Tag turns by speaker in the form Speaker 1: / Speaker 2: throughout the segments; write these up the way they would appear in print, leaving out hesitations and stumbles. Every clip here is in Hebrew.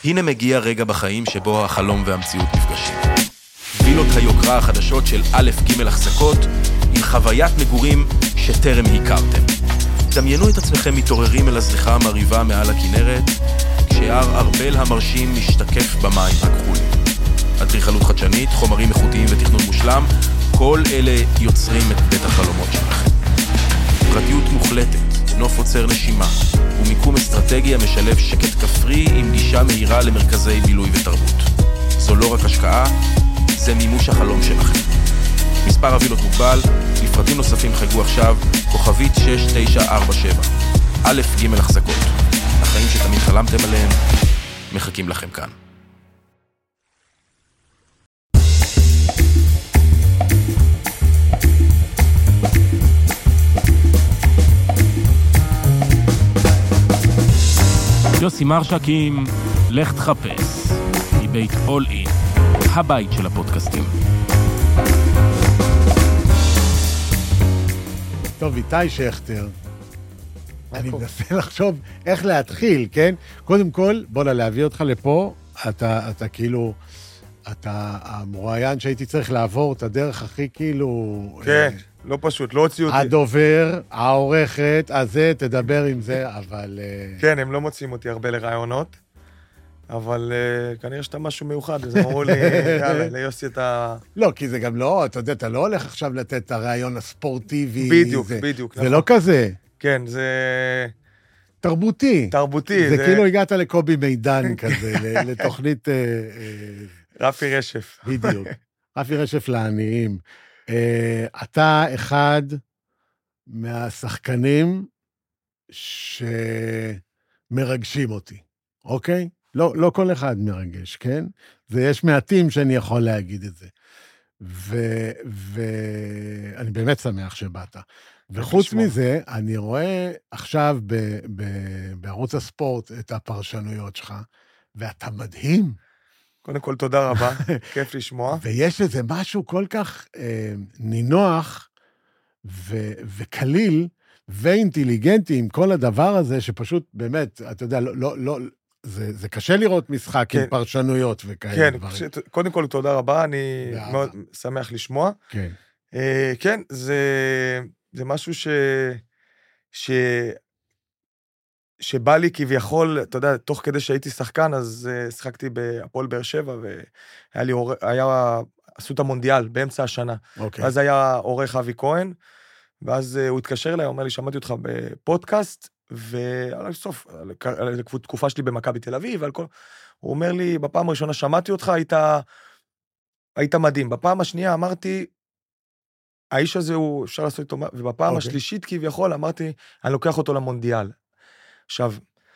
Speaker 1: הנה מגיע רגע בחיים שבו החלום והמציאות נפגשים. וילות היוקרה החדשות של א' ג' החזקות, עם חוויית מגורים שטרם הכרתם. דמיינו את עצמכם מתעוררים אל הזריחה המריבה מעל הכנרת, כשהר ארבל המרשים משתקף במים הכחולים. אדריכלות חדשנית, חומרים איכותיים ותכנון מושלם, כל אלה יוצרים את בית החלומות שלכם. פרטיות מוחלטת, נוף עוצר נשימה, ומיקום אסטרטגי המשלב שקט כפרי עם גישה מהירה למרכזי בילוי ותרבות. זו לא רק השקעה, זה מימוש החלום שלכם. מספר הווילות מוגבל, לפרטים נוספים חגגו עכשיו, כוכבית 6947. א' ג' החזקות. החיים שתמיד חלמתם עליהם, מחכים לכם כאן. יוסי מרשק עם לך תחפש, מבית אול אין, הבית של הפודקאסטים.
Speaker 2: טוב, איתי שכטר, אני מנסה לחשוב איך להתחיל, כן? קודם כל, בוא להביא אותך לפה, אתה כאילו, אתה המרואיין שהייתי צריך לעבור את הדרך הכי כאילו...
Speaker 3: כן, לא פשוט, לא הוציאו אותי.
Speaker 2: הדובר, העורכת, הזה, תדבר עם זה, אבל...
Speaker 3: כן, הם לא מוצאים אותי הרבה לרעיונות, אבל כנראה שאתה משהו מיוחד, אז אמרו לי, יאללה, ליוסי את ה...
Speaker 2: לא, כי זה גם לא, אתה יודע, אתה לא הולך עכשיו לתת את הרעיון הספורטיבי.
Speaker 3: בדיוק, בדיוק.
Speaker 2: זה לא כזה.
Speaker 3: כן, זה...
Speaker 2: תרבותי.
Speaker 3: תרבותי.
Speaker 2: זה כאילו הגעת לקובי מידן כזה, לתוכנית...
Speaker 3: רפי רשף.
Speaker 2: בדיוק. רפי רשף לעניים. אתה אחד מהשחקנים שמרגשים אותי, אוקיי? לא כל אחד מרגש, כן? ויש מעטים שאני יכול להגיד את זה. ואני באמת שמח שבאת. וחוץ מזה, אני רואה עכשיו בערוץ הספורט את הפרשנויות שלך, ואתה מדהים.
Speaker 3: קודם כל, תודה רבה, כיף לשמוע.
Speaker 2: ויש איזה משהו כל כך נינוח וקליל ואינטליגנטי עם כל הדבר הזה, שפשוט באמת, אתה יודע, זה קשה לראות משחק עם פרשנויות וכאלה דברים.
Speaker 3: כן, קודם כל, תודה רבה, אני מאוד שמח לשמוע.
Speaker 2: כן.
Speaker 3: כן, זה משהו שבא לי כביכול, אתה יודע, תוך כדי שהייתי שחקן, אז שחקתי בהפועל באר שבע, עשו את המונדיאל באמצע השנה. אז היה עורך אבי כהן, ואז הוא התקשר אליי, הוא אומר לי, שמעתי אותך בפודקאסט, ובסוף, תקופה שלי במכבי תל אביב, הוא אומר לי, בפעם הראשונה שמעתי אותך, היית מדהים. בפעם השנייה אמרתי, האיש הזה הוא, אפשר לעשות איתו, ובפעם השלישית כביכול, אמרתי, אני לוקח אותו למונדיאל. עכשיו,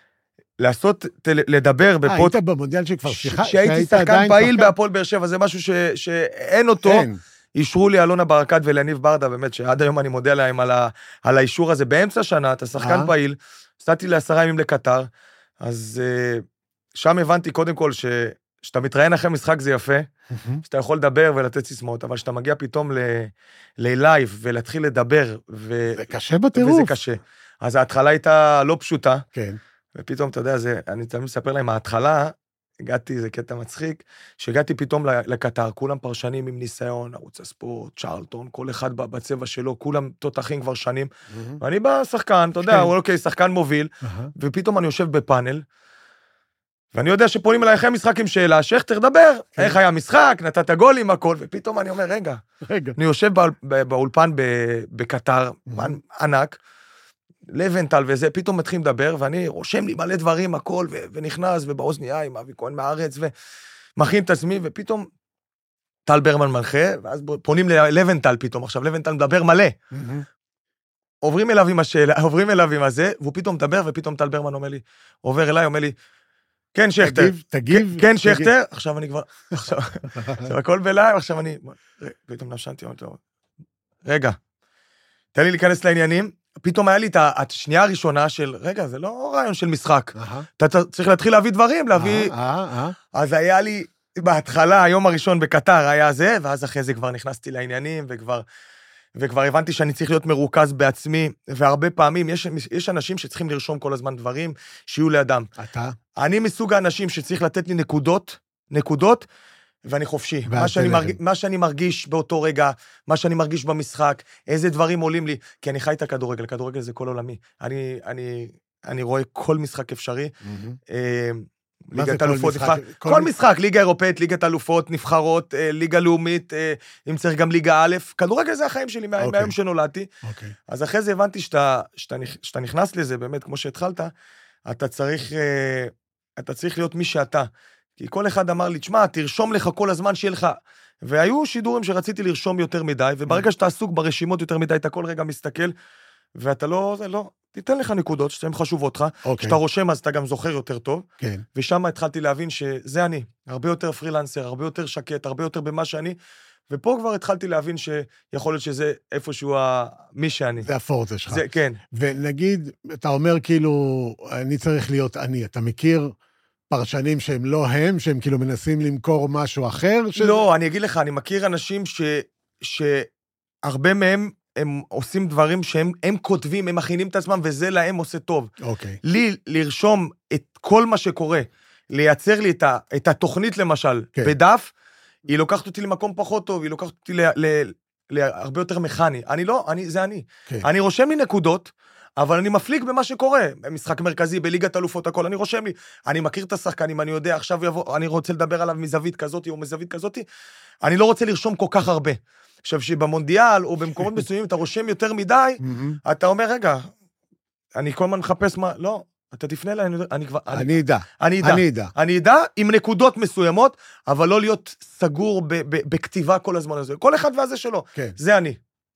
Speaker 3: לדבר
Speaker 2: היית במונדיאל שכבר שיחה?
Speaker 3: שהייתי שחקן פעיל בהפועל באר שבע, זה משהו שאין אותו. אישרו לי אלונה ברקת ולניב ברדה, באמת שעד היום אני מודה להם על האישור הזה. באמצע שנה, אתה שחקן פעיל, סתתי ל10 ימים לקטר, אז שם הבנתי קודם כל שאתה מתראיין אחרי משחק זה יפה, שאתה יכול לדבר ולתת סיסמאות, אבל שאתה מגיע פתאום ללייב ולהתחיל לדבר,
Speaker 2: זה קשה בטירוף.
Speaker 3: וזה קשה. אז ההתחלה הייתה לא פשוטה,
Speaker 2: כן.
Speaker 3: ופתאום, אתה יודע, אני תמיד מספר להם, ההתחלה, הגעתי, זה קטע מצחיק, שהגעתי פתאום לקטר, כולם פרשנים עם ניסיון, ערוץ הספורט, צ'רלטון, כל אחד בצבע שלו, כולם תותחים כבר שנים, ואני בא שחקן, אתה יודע, אוקיי, שחקן מוביל, ופתאום אני יושב בפאנל, ואני יודע שפונים אליי אחרי משחק עם שאלה, שכטר דבר, איך היה משחק, נתת גולים, הכל, ופתאום אני אומר, רגע, אני יושב באולפן בקטר, ענק, לבנטל וזה, פתאום מתחילים לדבר, ואני רושם לי מלא דברים, הכל, ונכנס, ובאוזניה עם אבי כהן מהארץ, ומכין את עצמי, ופתאום טל ברמן מנחה, ואז פונים ללבנטל פתאום, עכשיו לבנטל מדבר מלא. עוברים אליו עם השאלה, עוברים אליו עם הזה, והוא פתאום מדבר, ופתאום טל ברמן אומר לי, עובר אליי, אומר לי, כן שכטר,
Speaker 2: תגיב,
Speaker 3: כן שכטר, עכשיו אני כבר, עכשיו הכל בלייב, עכשיו אני, פתאום נשנתי, רגע, תן לי להיכנס לעניינים, פתאום היה לי את השנייה הראשונה של, רגע, זה לא רעיון של משחק. אתה צריך להתחיל להביא דברים, להביא... אז היה לי, בהתחלה, היום הראשון בקטר היה זה, ואז אחרי זה כבר נכנסתי לעניינים, וכבר הבנתי שאני צריך להיות מרוכז בעצמי, והרבה פעמים יש אנשים שצריכים לרשום כל הזמן דברים, שיהיו לידם.
Speaker 2: אתה?
Speaker 3: אני מסוג האנשים שצריך לתת לי נקודות, ואני חופשי. מה שאני מרגיש באותו רגע, מה שאני מרגיש במשחק, איזה דברים עולים לי, כי אני חי את הכדורגל, כדורגל זה כל עולמי. אני רואה כל משחק אפשרי. ליגת אלופות, כל משחק, ליגה אירופאית, ליגת אלופות, נבחרות, ליגה לאומית, אם צריך גם ליגה א', כדורגל זה החיים שלי מהיום שנולדתי. אז אחרי זה הבנתי שאתה נכנס לזה, באמת, כמו שהתחלת, אתה צריך להיות מי שאתה. כי כל אחד אמר לי, תשמע, תרשום לך כל הזמן שיהיה לך, והיו שידורים שרציתי לרשום יותר מדי, וברגע שאתה עסוק ברשימות יותר מדי, אתה כל רגע מסתכל, ואתה לא, תיתן לך נקודות שהן חשובות לך, כשאתה רושם אז אתה גם זוכר יותר טוב, ושם התחלתי להבין שזה אני, הרבה יותר פרילנסר, הרבה יותר שקט, הרבה יותר במה שאני, ופה כבר התחלתי להבין שיכול להיות שזה איפשהו מי שאני.
Speaker 2: זה הפורטה שלך.
Speaker 3: זה, כן.
Speaker 2: ונגיד, אתה אומר כאילו, אני צריך להיות אני, אתה מכיר פרשנים שהם לא הם, שהם כאילו מנסים למכור משהו אחר?
Speaker 3: לא, אני אגיד לך, אני מכיר אנשים שהרבה מהם, הם עושים דברים שהם כותבים, הם מכינים את עצמם, וזה להם עושה טוב. לי, לרשום את כל מה שקורה, לייצר לי את התוכנית למשל, בדף, היא לוקחת אותי למקום פחות טוב, היא לוקחת אותי להרבה יותר מכני. זה אני. אני רושם לי נקודות, אבל אני מפליג במה שקורה, משחק מרכזי, בליגת אלופות, הכל, אני רושם לי, אני מכיר את השחקנים, אני יודע, עכשיו אני רוצה לדבר עליו מזווית כזאת או מזווית כזאת, אני לא רוצה לרשום כל כך הרבה. עכשיו, שבמונדיאל או במקומות מסוימים אתה רושם יותר מדי, אתה אומר, רגע, אני כל הזמן מחפש מה, לא, אתה תפנה אליי, אני אדע עם נקודות מסוימות, אבל לא להיות סגור בכתיבה כל הזמן הזה. כל אחד והזה שלו, זה אני.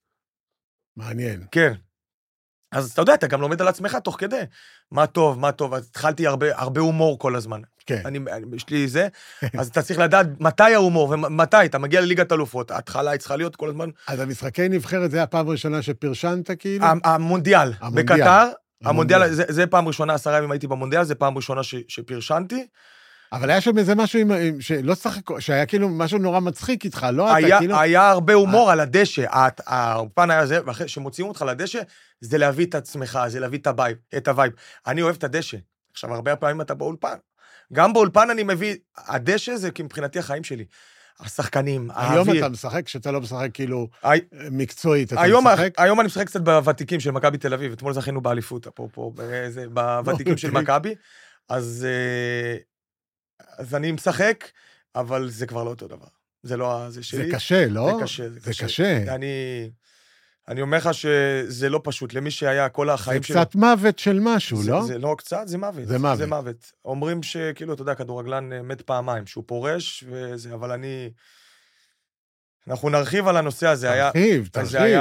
Speaker 2: מעניין.
Speaker 3: כן. אז אתה יודע, אתה גם לומד על עצמך תוך כדי. מה טוב. אז התחלתי הרבה הומור כל הזמן.
Speaker 2: כן.
Speaker 3: יש לי זה, אז אתה צריך לדעת מתי ההומור, ומתי, אתה מגיע לליגת אלופות, ההתחלה היא צריכה להיות כל הזמן.
Speaker 2: אז המשחקי נבחרת, זה הפעם הראשונה שפרשנת כאילו?
Speaker 3: המונדיאל, בקטר, המונדיאל, זה פעם ראשונה, 10 ימים הייתי במונדיאל, זה פעם ראשונה שפרשנתי.
Speaker 2: אבל היה שם איזה משהו שלא שחק, שהיה כאילו משהו נורא מצחיק איתך, לא?
Speaker 3: היה הרבה הומור על הדשא, האופן היה זה, ואחרי שמוציאים אותך לדשא, זה להביא את עצמך, זה להביא את הווייב. אני אוהב את הדשא. עכשיו, הרבה פעמים אתה באולפן. גם באולפן אני מביא, הדשא זה מבחינתי החיים שלי. השחקנים, האוויר.
Speaker 2: היום אתה משחק, שאתה לא משחק כאילו מקצועית, אתה משחק?
Speaker 3: היום אני משחק קצת בוותיקים של מכבי תל אביב, אתמול זכינו באליפות, פה, בוותיקים של מכבי, אז אני משחק, אבל זה כבר לא אותו דבר. זה לא, זה שלי.
Speaker 2: זה קשה, לא?
Speaker 3: זה קשה. אני אומר לך שזה לא פשוט, למי שהיה כל החיים שלו.
Speaker 2: זה קצת מוות של משהו, לא?
Speaker 3: זה לא קצת, זה מוות. זה מוות. אומרים שכאילו, אתה יודע, כדורגלן מת פעמיים, שהוא פורש, וזה, אבל אנחנו נרחיב על הנושא הזה.
Speaker 2: תרחיב.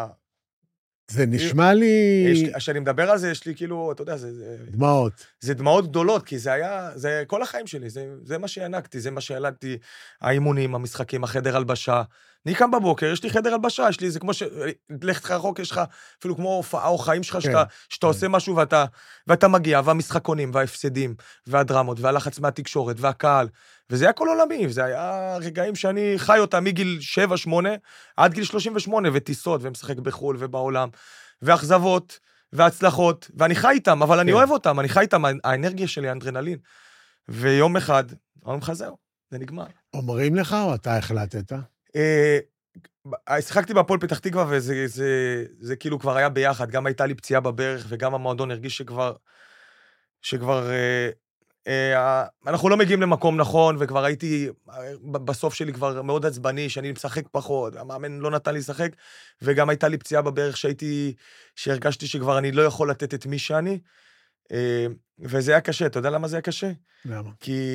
Speaker 2: זה נשמע לי...
Speaker 3: כשאני מדבר על זה, יש לי כאילו, אתה יודע, זה...
Speaker 2: דמעות.
Speaker 3: זה דמעות גדולות, כי זה כל החיים שלי, זה מה שהענקתי, זה מה שהעלדתי, האימונים, המשחקים, החדר הלבשה. אני קם בבוקר, יש לי חדר הלבשה, יש לי, זה כמו לכת רחוק, יש לך אפילו כמו הופעה או חיים שלך, שאתה עושה משהו ואתה מגיע, והמשחקונים, וההפסדים, והדרמות, והלחץ מהתקשורת, והקהל, וזה היה כל עולמי, זה היה רגעים שאני חי אותם מגיל 7-8, עד גיל 38, וטיסות, ומשחק בחול ובעולם, ואכזבות, והצלחות, ואני חי איתם, אבל אני אוהב אותם, אני חי איתם, האנרגיה שלי, האנדרנלין. ויום אחד, אומרים לך זהו, זה נגמר.
Speaker 2: אומרים לך או אתה החלטת?
Speaker 3: שחקתי בהפועל פתח תקווה, וזה כאילו כבר היה ביחד, גם הייתה לי פציעה בברך, וגם המועדון הרגיש שכבר אנחנו לא מגיעים למקום נכון, וכבר הייתי, בסוף שלי כבר מאוד עצבני, שאני משחק פחות, המאמן לא נתן לי לשחק, וגם הייתה לי פציעה בברך שהרגשתי שכבר אני לא יכול לתת את מי שאני, וזה היה קשה. אתה יודע למה זה היה קשה?
Speaker 2: למה?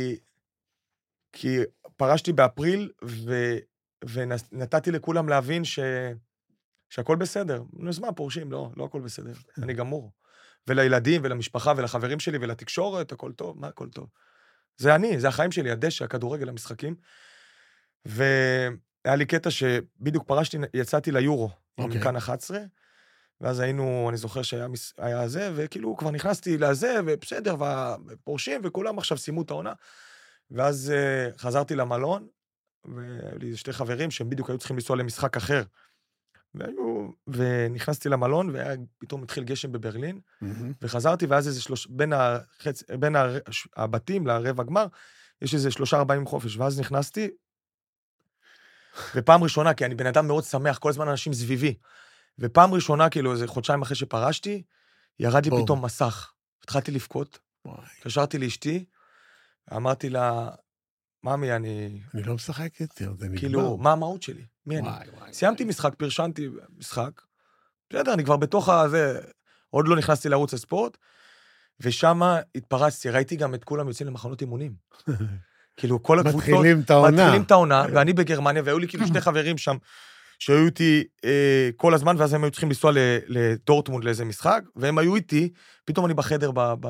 Speaker 3: כי פרשתי באפריל, ונתתי לכולם להבין שהכל בסדר. אז מה, פורשים? לא הכל בסדר. אני גמור. ולילדים, ולמשפחה, ולחברים שלי, ולתקשורת, הכל טוב. מה הכל טוב? זה אני, זה החיים שלי, הדשא, הכדורגל, המשחקים. והיה לי קטע שבדיוק פרשתי, יצאתי ליורו, עם כאן 11, ואז היינו, אני זוכר שהיה זה, וכאילו כבר נכנסתי לזה, ובסדר, ופורשים, וכולם עכשיו סיימו את העונה. ואז חזרתי למלון, והיו לי 2 חברים שהם בדיוק היו צריכים לנסוע למשחק אחר, ונכנסתי למלון, ופתאום התחיל גשם בברלין,
Speaker 2: מהמם.
Speaker 3: וחזרתי, ואז איזה בין הבתים לרבע גמר, יש איזה 3-4 ימים חופש, ואז נכנסתי, ופעם ראשונה, כי אני בן אדם מאוד שמח, כל הזמן אנשים סביבי, ופעם ראשונה, כאילו, איזה חודשיים אחרי שפרשתי, ירד לי
Speaker 2: בום.
Speaker 3: פתאום מסך. התחלתי לבכות,
Speaker 2: וואי,
Speaker 3: התקשרתי לאשתי, אמרתי לה, ממי, אני...
Speaker 2: אני לא משחק יותר, זה נגמר.
Speaker 3: כאילו, מה המהות שלי? מי אני?
Speaker 2: וואי, וואי.
Speaker 3: סיימתי משחק, פרשנתי משחק, בסדר, אני כבר בתוך הזה, עוד לא נכנסתי לערוץ הספורט, ושם התפרצתי, ראיתי גם את כולם יוצאים למחנות אימונים. כאילו, כל הקבוצות...
Speaker 2: מתחילים את העונה.
Speaker 3: מתחילים את העונה, ואני בגרמניה, והיו לי כאילו 2 חברים שם, שהיו איתי כל הזמן, ואז הם היו צריכים לנסוע לדורטמונד לאיזה משחק, והם היו איתי, פתאום אני בחדר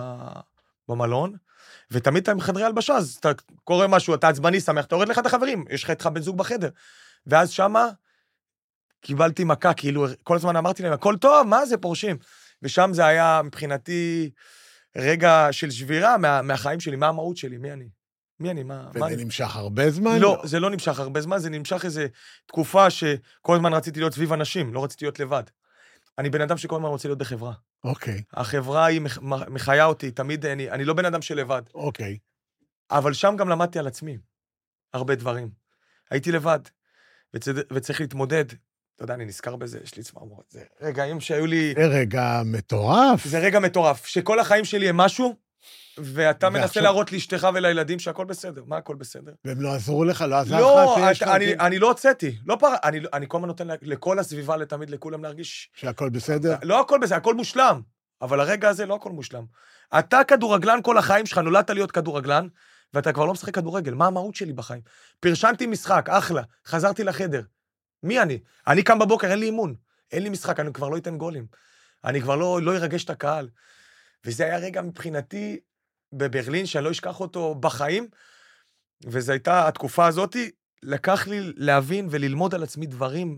Speaker 3: במלון, ותמיד אתה עם חדרי הלבשה, אז אתה קורא משהו, אתה עצבני, שמח, אתה יורד לך את החברים, יש לך איתך בן זוג בחדר. ואז שמה קיבלתי מכה, כאילו, כל הזמן אמרתי להם, הכל טוב, מה זה, פורשים? ושם זה היה מבחינתי רגע של שבירה מהחיים שלי, מה המהות שלי, מי אני? מי אני? מה
Speaker 2: וזה
Speaker 3: אני?
Speaker 2: נמשך הרבה זמן?
Speaker 3: לא, זה לא נמשך הרבה זמן, זה נמשך איזו תקופה שכל הזמן רציתי להיות סביב אנשים, לא רציתי להיות לבד. אני בן אדם שכל הזמן רוצה להיות בחברה.
Speaker 2: אוקיי,
Speaker 3: החברה היא מחיה אותי, תמיד אני לא בן אדם של לבד.
Speaker 2: אוקיי.
Speaker 3: אבל שם גם למדתי על עצמי, הרבה דברים. הייתי לבד, וצריך להתמודד. אתה יודע, אני נזכר בזה, יש לי צמרמורת. זה רגעים שהיו לי...
Speaker 2: זה רגע מטורף.
Speaker 3: זה רגע מטורף, שכל החיים שלי הם משהו, ואתה מנסה
Speaker 2: ועכשיו-
Speaker 3: להראות לאשתך ולילדים שהכל בסדר. מה הכל בסדר?
Speaker 2: והם לא עזרו לך, לא עזר
Speaker 3: לא,
Speaker 2: לך שיש לך...
Speaker 3: אני לא הוצאתי. אני כל הזמן נותן לכל הסביבה, לתמיד לכולם להרגיש...
Speaker 2: שהכל בסדר?
Speaker 3: לא הכל בסדר, הכל מושלם. אבל הרגע הזה לא הכל מושלם. אתה כדורגלן כל החיים שלך, נולדת להיות כדורגלן, ואתה כבר לא משחק כדורגל. מה המהות שלי בחיים? פרשנתי משחק, אחלה, חזרתי לחדר. מי אני? אני קם בבוקר, אין לי אימון. אין לי משחק, אני כבר לא אתן גולים. אני כבר לא ירגש את הקהל. וזה היה רגע מבחינתי בברלין, שאני לא אשכח אותו בחיים, וזו הייתה התקופה הזאת, לקח לי להבין וללמוד על עצמי דברים,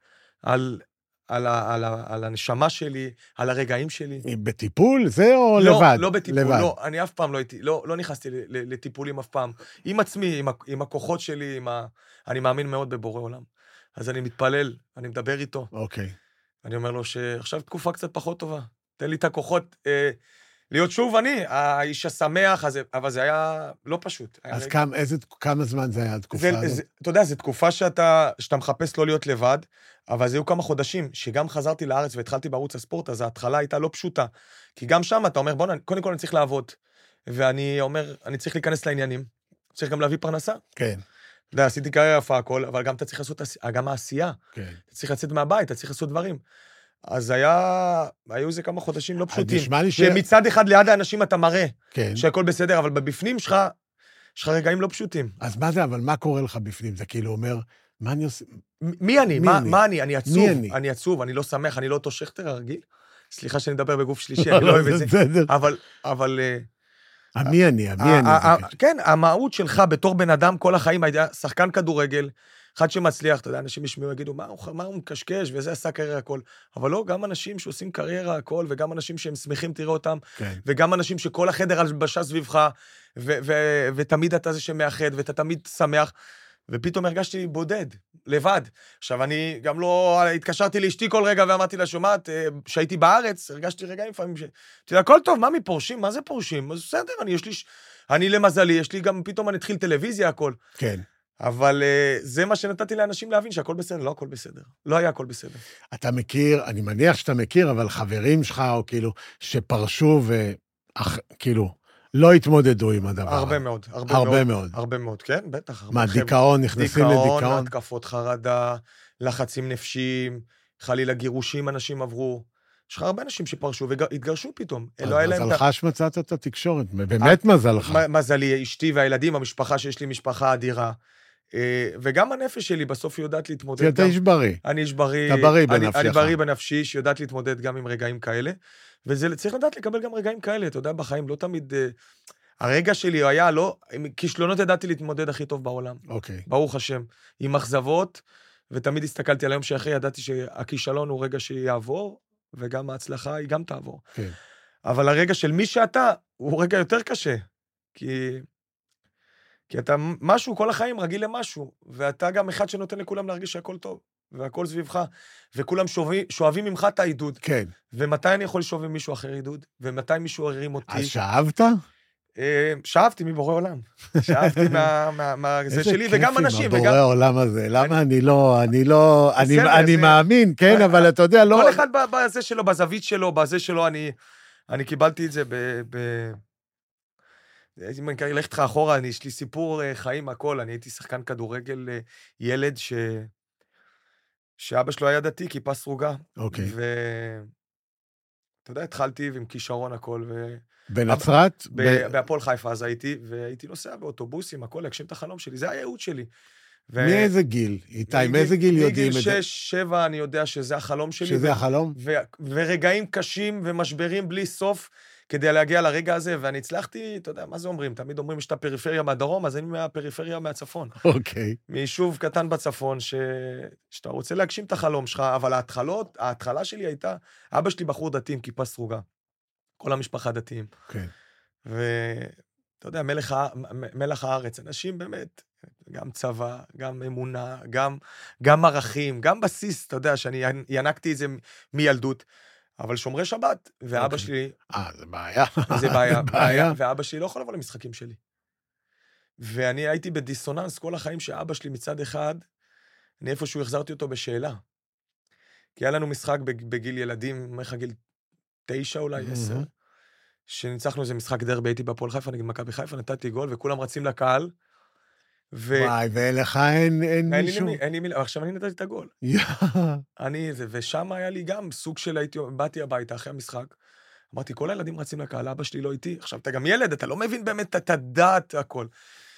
Speaker 3: על הנשמה שלי, על הרגעים שלי.
Speaker 2: בטיפול? זה או לבד?
Speaker 3: לא בטיפול,
Speaker 2: לבד.
Speaker 3: לא, אני אף פעם לא הייתי, לא נכנסתי לטיפולים אף פעם. עם עצמי, עם הכוחות שלי, אני מאמין מאוד בבורא עולם. אז אני מתפלל, אני מדבר איתו,
Speaker 2: אוקיי.
Speaker 3: אני אומר לו שעכשיו תקופה קצת פחות טובה, תן לי את הכוחות, להיות שוב אני, האיש השמח, אבל זה היה לא פשוט.
Speaker 2: אז כמה זמן זה היה התקופה הזאת?
Speaker 3: אתה יודע, זו תקופה שאתה מחפש לא להיות לבד, אבל זה היו כמה חודשים, שגם חזרתי לארץ והתחלתי בערוץ הספורט, אז ההתחלה הייתה לא פשוטה. כי גם שם אתה אומר, בוא, קודם כל אני צריך לעבוד, ואני אומר, אני צריך להיכנס לעניינים, צריך גם להביא פרנסה.
Speaker 2: כן.
Speaker 3: אתה יודע, עשיתי קריירה יפה הכל, אבל גם אתה צריך לעשות, גם העשייה.
Speaker 2: כן.
Speaker 3: אתה צריך לצאת מהבית, אתה צריך לעשות דברים. אז היו זה כמה חודשים לא פשוטים.
Speaker 2: נשמע לי
Speaker 3: שמצד אחד ליד האנשים אתה מראה,
Speaker 2: כן.
Speaker 3: שהכל בסדר, אבל בבפנים שלך, יש לך רגעים לא פשוטים.
Speaker 2: אז מה זה, אבל מה קורה לך בפנים? זה כאילו אומר, מה אני עושה?
Speaker 3: מי אני? מה אני? אני עצוב.
Speaker 2: מי אני?
Speaker 3: אני עצוב, אני לא שמח, אני לא אותו שכטר הרגיל. סליחה שאני מדבר בגוף שלישי, אני לא אוהב את זה.
Speaker 2: בסדר.
Speaker 3: אבל...
Speaker 2: מי אני?
Speaker 3: כן, המהות שלך בתור בן אדם כל החיים, היה שחקן כדורגל, אחד שמצליח, אתה יודע, אנשים ישמעו, יגידו, מה הוא מקשקש, וזה עשה קריירה הכל. אבל לא, גם אנשים שעושים קריירה הכל, וגם אנשים שהם שמחים, תראה אותם,
Speaker 2: כן.
Speaker 3: וגם אנשים שכל החדר הלבשה סביבך, ותמיד אתה זה שמאחד, ואתה תמיד שמח, ופתאום הרגשתי בודד, לבד. עכשיו, אני גם לא התקשרתי לאשתי כל רגע, ואמרתי לה, שומעת, שהייתי בארץ, הרגשתי רגעים לפעמים אתה יודע, הכל טוב, מה מפורשים? מה זה פורשים? אז בסדר, אני למזלי, יש לי גם, פתאום אני התחיל טלוויזיה, הכל.
Speaker 2: כן.
Speaker 3: אבל זה מה שנתתי לאנשים להבין, שהכל בסדר, לא הכל בסדר. לא היה הכל בסדר.
Speaker 2: אתה מכיר, אני מניח שאתה מכיר, אבל חברים שלך, או כאילו, שפרשו וכאילו, לא התמודדו עם הדבר.
Speaker 3: הרבה מאוד.
Speaker 2: הרבה מאוד.
Speaker 3: הרבה מאוד, כן, בטח.
Speaker 2: מה, דיכאון, נכנסים לדיכאון?
Speaker 3: דיכאון, התקפות חרדה, לחצים נפשיים, חלילה גירושים אנשים עברו. יש לך הרבה אנשים שפרשו והתגרשו פתאום.
Speaker 2: מזלך שמצאת את התקשורת, באמת מזלך.
Speaker 3: מזלי, אשתי והילדים, המשפחה שיש לי משפחה אדירה. וגם הנפש שלי בסוף יודעת להתמודד.
Speaker 2: אתה איש בריא.
Speaker 3: אני איש בריא.
Speaker 2: אתה בריא בנפשך.
Speaker 3: אני בריא בנפשי, שיודעת להתמודד גם עם רגעים כאלה. וזה צריך לדעת לקבל גם רגעים כאלה, אתה יודע, בחיים לא תמיד... הרגע שלי היה, לא... עם כישלונות ידעתי להתמודד הכי טוב בעולם.
Speaker 2: אוקיי.
Speaker 3: ברוך השם. עם אכזבות, ותמיד הסתכלתי על היום שאחרי, ידעתי שהכישלון הוא רגע שיעבור, וגם ההצלחה היא גם תעבור.
Speaker 2: כן.
Speaker 3: אבל הרגע של מי שאתה, הוא רגע יותר קשה. כי אתה משהו, כל החיים רגיל למשהו, ואתה גם אחד שנותן לכולם להרגיש שהכל טוב. והכל סביבך, וכולם שואבים ממך את העידוד.
Speaker 2: כן.
Speaker 3: ומתי אני יכול לשאוב עם מישהו אחר עידוד? ומתי מישהו הרים אותי?
Speaker 2: אז שאבת?
Speaker 3: שאבתי מבורא עולם. שאבתי זה שלי, וגם אנשים.
Speaker 2: איזה כיף עם הבורא עולם הזה. למה אני מאמין, כן, אבל אתה יודע, לא...
Speaker 3: כל אחד בזה שלו, בזווית שלו, בזה שלו, אני קיבלתי את זה אם אני אלך איתך אחורה, יש לי סיפור חיים, הכל, אני הייתי שחקן כדורגל ילד שאבא שלו היה דתי, כיפה סרוגה.
Speaker 2: אוקיי.
Speaker 3: אתה יודע, התחלתי עם כישרון הכל,
Speaker 2: בנצרת?
Speaker 3: בהפועל חיפה אז והייתי נוסע באוטובוסים, הכל, להגשים את החלום שלי, זה הייעוד שלי.
Speaker 2: מאיזה גיל? איתי, מאיזה גיל יודעים את זה?
Speaker 3: מגיל 6-7 אני יודע שזה החלום שלי.
Speaker 2: שזה החלום?
Speaker 3: ורגעים קשים ומשברים בלי סוף, כדי להגיע לרגע הזה, ואני הצלחתי, אתה יודע, מה זה אומרים? תמיד אומרים שאתה פריפריה מהדרום, אז אני מהפריפריה מהצפון.
Speaker 2: אוקיי.
Speaker 3: מיישוב קטן בצפון, שאתה רוצה להגשים את החלום שלך, אבל ההתחלה שלי הייתה, אבא שלי בחור דתי עם כיפה סרוגה. כל המשפחה דתיים.
Speaker 2: כן.
Speaker 3: ואתה יודע, מלח הארץ, אנשים באמת, גם צבא, גם אמונה, גם ערכים, גם בסיס, אתה יודע, שאני ינקתי את זה מילדות, אבל שומרי שבת, ואבא שלי...
Speaker 2: זה בעיה.
Speaker 3: זה בעיה, ואבא שלי לא יכול לבוא למשחקים שלי. ואני הייתי בדיסוננס כל החיים שאבא שלי מצד אחד, אני איפשהו החזרתי אותו בשאלה. כי היה לנו משחק בגיל ילדים, אומר לך גיל 9 אולי, 10, שניצחנו איזה משחק דרבי, הייתי בהפועל חיפה, נגד מכבי חיפה, נתתי גול, וכולם רצים לקהל,
Speaker 2: וואי, ולך אין מישהו?
Speaker 3: אין לי מילה, עכשיו אני נתתי את הגול. ושם היה לי גם סוג של, באתי הביתה אחרי המשחק, אמרתי, כל הילדים רצים לקהל, אבא שלי לא איתי, עכשיו אתה גם ילד, אתה לא מבין באמת את הדעת הכל.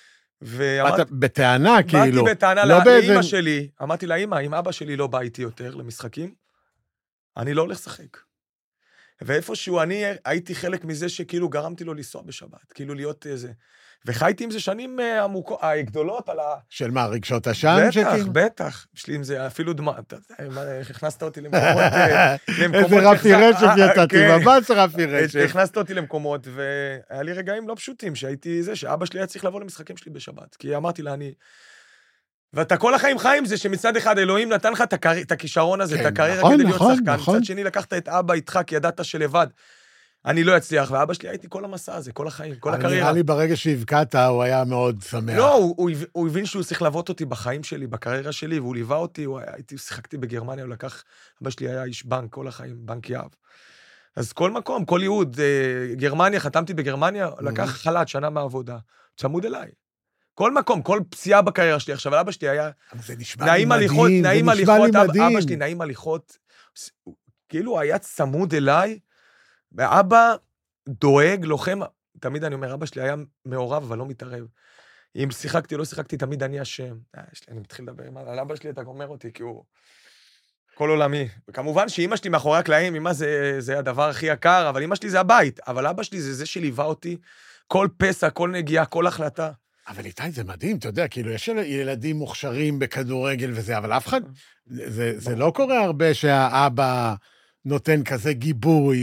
Speaker 2: בטענה, כאילו.
Speaker 3: באתי בטענה לאמא שלי, אמרתי לה, אמא, אם אבא שלי לא בא איתי יותר למשחקים, אני לא הולך לשחק. ואיפשהו אני הייתי חלק מזה שכאילו גרמתי לו לנסוע בשבת, כאילו להיות איזה... וחייתי עם זה שנים עמוקות, גדולות על ה...
Speaker 2: של מה, רגשות אשם?
Speaker 3: בטח. יש לי עם זה אפילו דמה, אתה יודע, הכנסת אותי למקומות...
Speaker 2: איזה רפי רשף יצאתי, ממש רפי רשף.
Speaker 3: הכנסת אותי למקומות, והיה לי רגעים לא פשוטים, שהייתי זה, שאבא שלי היה צריך לבוא למשחקים שלי בשבת, כי אמרתי לה, ואתה כל החיים חיים זה שמצד אחד אלוהים נתן לך את הכישרון הזה, את הקריירה כדי להיות שחקן, מצד שני לקחת את אבא איתך, כי ידעת שלבד. אני לא אצליח, ואבא שלי הייתי כל המסע הזה, כל החיים, כל הקריירה.
Speaker 2: נראה לי ברגע שהבקעת, הוא היה מאוד שמח.
Speaker 3: לא, הוא הבין שהוא צריך ללוות אותי בחיים שלי, בקריירה שלי, והוא ליווה אותי, שיחקתי בגרמניה, הוא לקח, אבא שלי היה איש בנק כל החיים, בנק יהב. אז כל מקום, כל ייעוד, גרמניה, חתמתי בגרמניה, לקח חל"ת שנה מהעבודה, צמוד אליי. כל מקום, כל פציעה בקריירה שלי. עכשיו, אבא שלי היה...
Speaker 2: זה נשמע לי מדהים, זה נשמע לי מדהים.
Speaker 3: אבא שלי נעים הליכות, כאילו היה צמוד אליי, ואבא דואג, לוחם, תמיד אני אומר, אבא שלי היה מעורב, אבל לא מתערב. אם שיחקתי או לא שיחקתי, תמיד אני אשם. אני מתחיל לדבר על אבא שלי, אתה גומר אותי, כי הוא כל עולמי. וכמובן שאמא שלי מאחורי הקלעים, אמא זה הדבר הכי יקר, אבל אמא שלי זה הבית, אבל אבא שלי זה שליווה אותי, כל פסע, כל נגיעה, כל החלטה.
Speaker 2: אבל איתי, זה מדהים, אתה יודע, כאילו, יש ילדים מוכשרים בכדורגל וזה, אבל אף אחד, זה לא קורה הרבה שהאבא נותן כזה גיבוי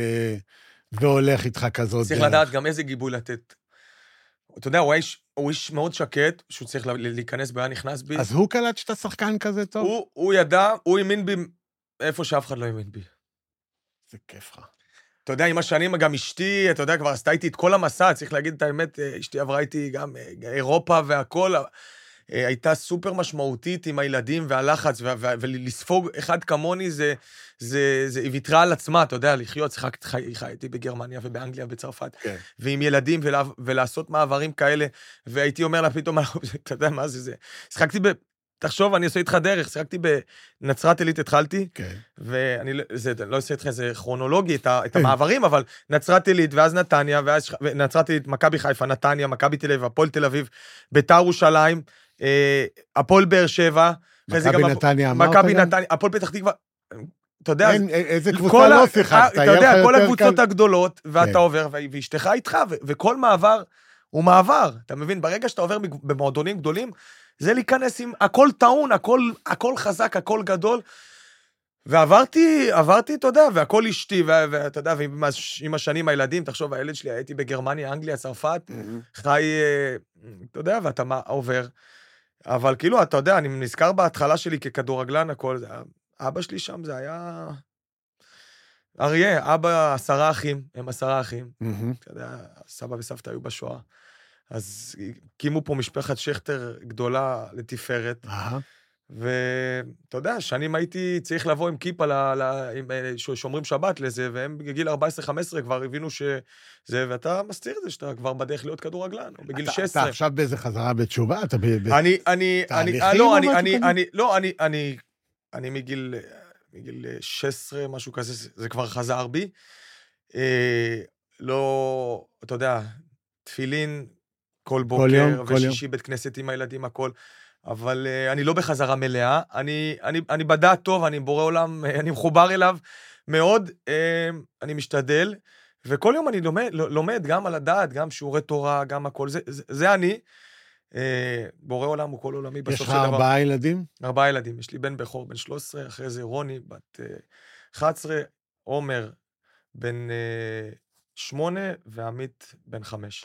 Speaker 2: והולך איתך כזאת.
Speaker 3: צריך לדעת גם איזה גיבוי לתת. אתה יודע, הוא איש מאוד שקט, שהוא צריך להיכנס בי, היה נכנס בי.
Speaker 2: אז הוא קלט שאתה שחקן כזה טוב?
Speaker 3: הוא ידע, הוא האמין בי איפה שאף אחד לא האמין בי.
Speaker 2: זה כיף לך.
Speaker 3: אתה יודע, עם השנים גם אשתי, אתה יודע, כבר עשתה איתי את כל המסע, צריך להגיד את האמת, אשתי עברה איתי גם אירופה והכל, הייתה סופר משמעותית עם הילדים והלחץ, ולספוג אחד כמוני, היא ויתרה על עצמה, אתה יודע, לחיות, חייתי בגרמניה ובאנגליה ובצרפת, ועם ילדים ולעשות מעברים כאלה, והייתי אומר לה פתאום, אתה יודע מה זה, שחקתי תחשוב, אני עושה איתך דרך, שיחקתי בנצרת עילית, התחלתי, ואני לא עושה איתך איזה כרונולוגי, את המעברים, אבל נצרת עילית, ואז נתניה, ואז נצרת עילית, מכבי חיפה, נתניה, מכבי תל אביב, הפועל תל אביב, בית"ר ירושלים, הפועל באר שבע,
Speaker 2: מכבי נתניה,
Speaker 3: מכבי נתניה, הפועל פתח תקווה, אתה יודע,
Speaker 2: איזה קבוצה לא שיחקת,
Speaker 3: אתה יודע, כל הקבוצות הגדולות, ואתה עובר, ואשתך איתך, וכל מעבר הוא מעבר, אתה מבין, ברגע שאתה עובר במועדונים גדולים, זה להיכנס עם הכל טעון, הכל חזק, הכל גדול, ועברתי, אתה יודע, והכל אשתי, ואתה יודע, ועם השנים הילדים, תחשוב, הילד שלי, הייתי בגרמניה, אנגליה, צרפת, חי, אתה יודע, ואתה עובר, אבל כאילו, אתה יודע, אני נזכר בהתחלה שלי ככדורגלן, הכל, אבא שלי שם זה היה... אריה, אבא 10 אחים, הם 10 אחים. אתה יודע, סבא וסבתא היו בשואה. אז הקימו פה משפחת שכטר גדולה לתפארת. ואתה יודע, שנים הייתי צריך לבוא עם כיפה, שומרים שבת לזה, והם בגיל 14-15 כבר הבינו שזה, ואתה מסתיר את זה, שאתה כבר בדרך להיות כדורגלן, או בגיל 16.
Speaker 2: אתה עכשיו באיזה חזרה בתשובה? אתה
Speaker 3: אני מגיל 16, משהו כזה, זה כבר חזר בי. לא, אתה יודע, תפילין כל בוקר, ושישי בית כנסת עם הילדים, הכל. אבל אני לא בחזרה מלאה, אני בדעת טוב, אני בורא עולם, אני מחובר אליו מאוד, אני משתדל, וכל יום אני לומד גם על הדעת, גם שיעורי תורה, גם הכל, זה אני, בורא עולם הוא כל עולמי בסוף של דבר.
Speaker 2: יש לך 4 ילדים?
Speaker 3: 4 ילדים, יש לי בן בכור, בן 13, אחרי זה רוני, בת 11, עומר, בן 8, ועמית, בן 5.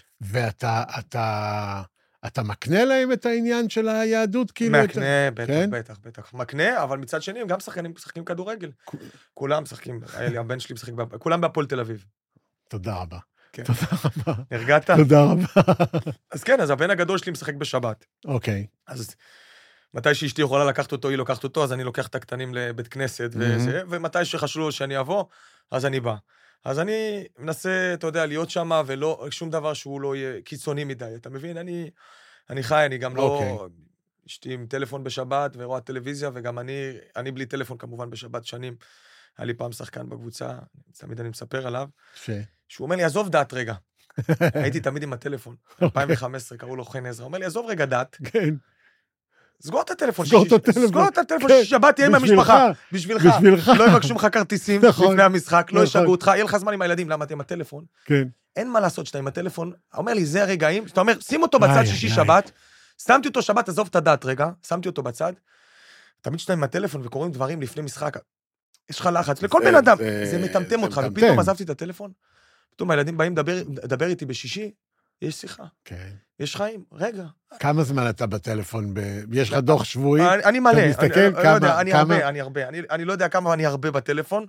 Speaker 2: אתה מקנה להם את העניין של היהדות?
Speaker 3: מקנה, בטח. מקנה, אבל מצד שני, הם גם משחקים כדורגל. כולם משחקים, הבן שלי משחק, כולם בהפועל תל אביב.
Speaker 2: תודה רבה.
Speaker 3: תודה רבה. הרגעת?
Speaker 2: תודה רבה.
Speaker 3: אז כן, אז הבן הגדול שלי משחק בשבת.
Speaker 2: אוקיי.
Speaker 3: אז מתי שאשתי יכולה לקחת אותו, היא לוקחת אותו, אז אני לוקח את הקטנים לבית כנסת, ומתי שחשוב שאני אבוא, אז אני בא. אז אני מנסה, אתה יודע, להיות שם, ולא, שום דבר שהוא לא יהיה קיצוני מדי. אתה מבין? אני חי, אני גם לא... אשתי עם טלפון בשבת, ורואה טלוויזיה, וגם אני בלי טלפון כמובן בשבת שנים. היה לי פעם שחקן בקבוצה, תמיד אני מספר עליו, שהוא אומר לי, עזוב דת רגע. הייתי תמיד עם הטלפון. 2015 קראו לו חן עזרא. הוא אומר לי, עזוב רגע דת.
Speaker 2: כן.
Speaker 3: סגור את הטלפון.
Speaker 2: סגור את
Speaker 3: הטלפון שבת תהיה עם המשפחה. בשבילך. לא יבקשו לך כרטיסים לפני המשחק, לא ישגעו אותך, יהיה לך זמן עם הילדים, למה אתה עם הטלפון?
Speaker 2: כן.
Speaker 3: אין מה לעשות שאתה עם הטלפון. אומר לי, זה הרגעים, אתה אומר, שים אותו בצד שישי שבת, שמתי אותו שבת, עזוב את הדת רגע, שמתי אותו בצד, תמיד שאתה עם הטלפון וקוראים דברים לפני משחק, יש לך לחץ, לכל בן אדם, זה מטמטם אותך, ופתאום עזבתי את הטלפון, פתאום הילדים באים לדבר איתי בשישי, יש שיחה, יש חיים, רגע.
Speaker 2: כמה זמן אתה בטלפון, יש לך דוח שבועי?
Speaker 3: אני מלא,
Speaker 2: אני
Speaker 3: הרבה, אני לא יודע כמה אני הרבה בטלפון,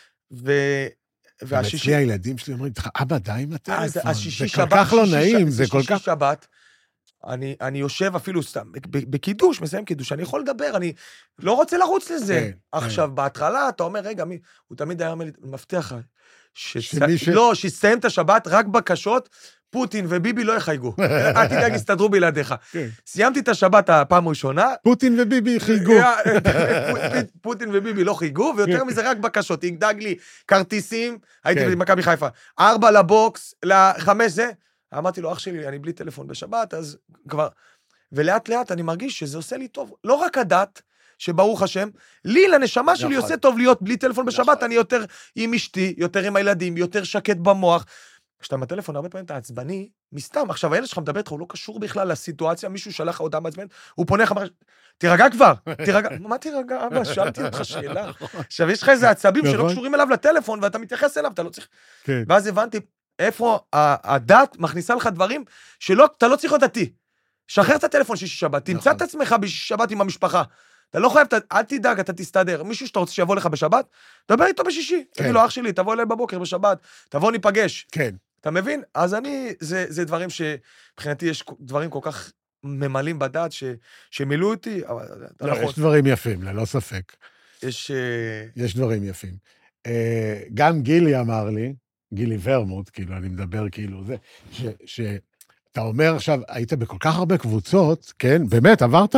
Speaker 2: והשישי הילדים שלי אומרים, אבא די עם הטלפון,
Speaker 3: זה
Speaker 2: כל כך לא נעים,
Speaker 3: זה כל כך... שבת, אני יושב אפילו סתם, בקידוש, מסיים קידוש, אני יכול לדבר, אני לא רוצה לרוץ לזה. עכשיו, בהתחלה, אתה אומר, רגע, הוא תמיד היה מבטיח, לא, שיסיים את השבת, רק בקשות, פוטין וביבי לא יחייגו. אל תדאג, יסתדרו בלעדיך. סיימתי את השבת הפעם הראשונה.
Speaker 2: פוטין וביבי חייגו.
Speaker 3: פוטין וביבי לא חייגו, ויותר מזה רק בקשות. יגדג לי כרטיסים, הייתי במכבי חיפה, 4 לבוקס, 5 זה. אמרתי לו, אח שלי, אני בלי טלפון בשבת, אז כבר... ולאט לאט אני מרגיש שזה עושה לי טוב. לא רק הדת, שברוך השם, לי, לנשמה שלי עושה טוב להיות בלי טלפון בשבת, אני יותר עם אשתי, יותר עם הילדים, יותר שקט במוח. כשאתה עם הטלפון, הרבה פעמים אתה עצבני, מסתם. עכשיו, הילד שלך מדבר איתך, הוא לא קשור בכלל לסיטואציה, מישהו שלח לך הודעה מעצבנת, הוא פונה לך, תירגע כבר, תירגע. מה תירגע, אבא? שאלתי אותך שאלה. עכשיו, יש לך איזה עצבים שלא קשורים אליו לטלפון, ואתה מתייחס אליו, אתה לא צריך... ואז הבנתי איפה הדת מכניסה לך דברים שאתה לא צריך להיות דתי. שחרר את הטלפון שישי שבת, תמצא את עצמך בשישי שבת עם המשפחה. אתה לא חייב, אל תדאג, אתה תסתדר. מישהו שאתה רוצה שיבוא לך בשבת, דבר איתו בשישי. תגיד לו, אח שלי, תבוא אליי בבוקר בשבת, תבוא ניפגש.
Speaker 2: כן.
Speaker 3: אתה מבין? אז זה דברים מבחינתי יש דברים כל כך ממלאים בדת, שמילאו אותי, אבל...
Speaker 2: לא, יש דברים יפים, ללא ספק. יש דברים יפים. גם גילי אמר לי, גילי ורמוט, כאילו, אני מדבר כאילו זה, שאתה אומר עכשיו, היית בכל כך הרבה קבוצות, כן? באמת, עברת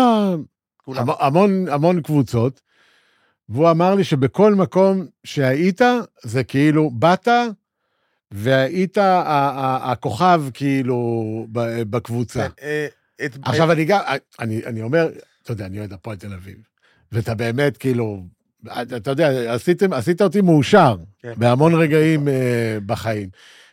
Speaker 2: המון קבוצות, והוא אמר לי שבכל מקום שהיית, זה כאילו, באת, והיית הכוכב, כאילו, בקבוצה. עכשיו, אני אומר, אתה יודע, אני אוהד הפועל תל אביב, ואתה באמת, כאילו, אתה יודע, עשית אותי מאושר, בהמון רגעים בחיים,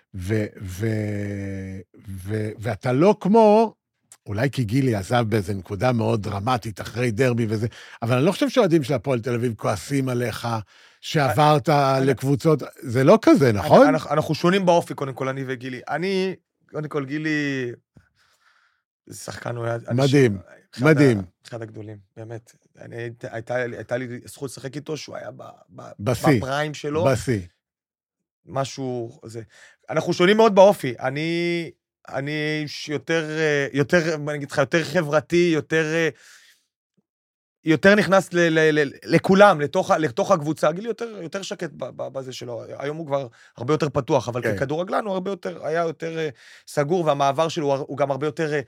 Speaker 2: ואתה לא כמו, אולי כי גילי עזב באיזו נקודה מאוד דרמטית, אחרי דרבי וזה, אבל אני לא חושב שאוהדים של הפועל תל אביב כועסים עליך, שעברת לקבוצות, זה לא כזה, נכון?
Speaker 3: אנחנו שונים באופי, קודם כל, אני וגילי. קודם כל, גילי, זה שחקן,
Speaker 2: מדהים. מדהים.
Speaker 3: אחד הגדולים, באמת. הייתה לי זכות לשחק איתו, שהוא היה
Speaker 2: בשיא.
Speaker 3: בפריים שלו.
Speaker 2: בשיא.
Speaker 3: משהו, זה. אנחנו שונים מאוד באופי. אני יותר, אני אגיד לך, יותר חברתי, יותר נכנס לכולם, לתוך הקבוצה. גיל יותר שקט בזה שלו. היום הוא כבר הרבה יותר פתוח, אבל ככדורגלן הוא היה יותר סגור, והמעבר שלו הוא גם הרבה יותר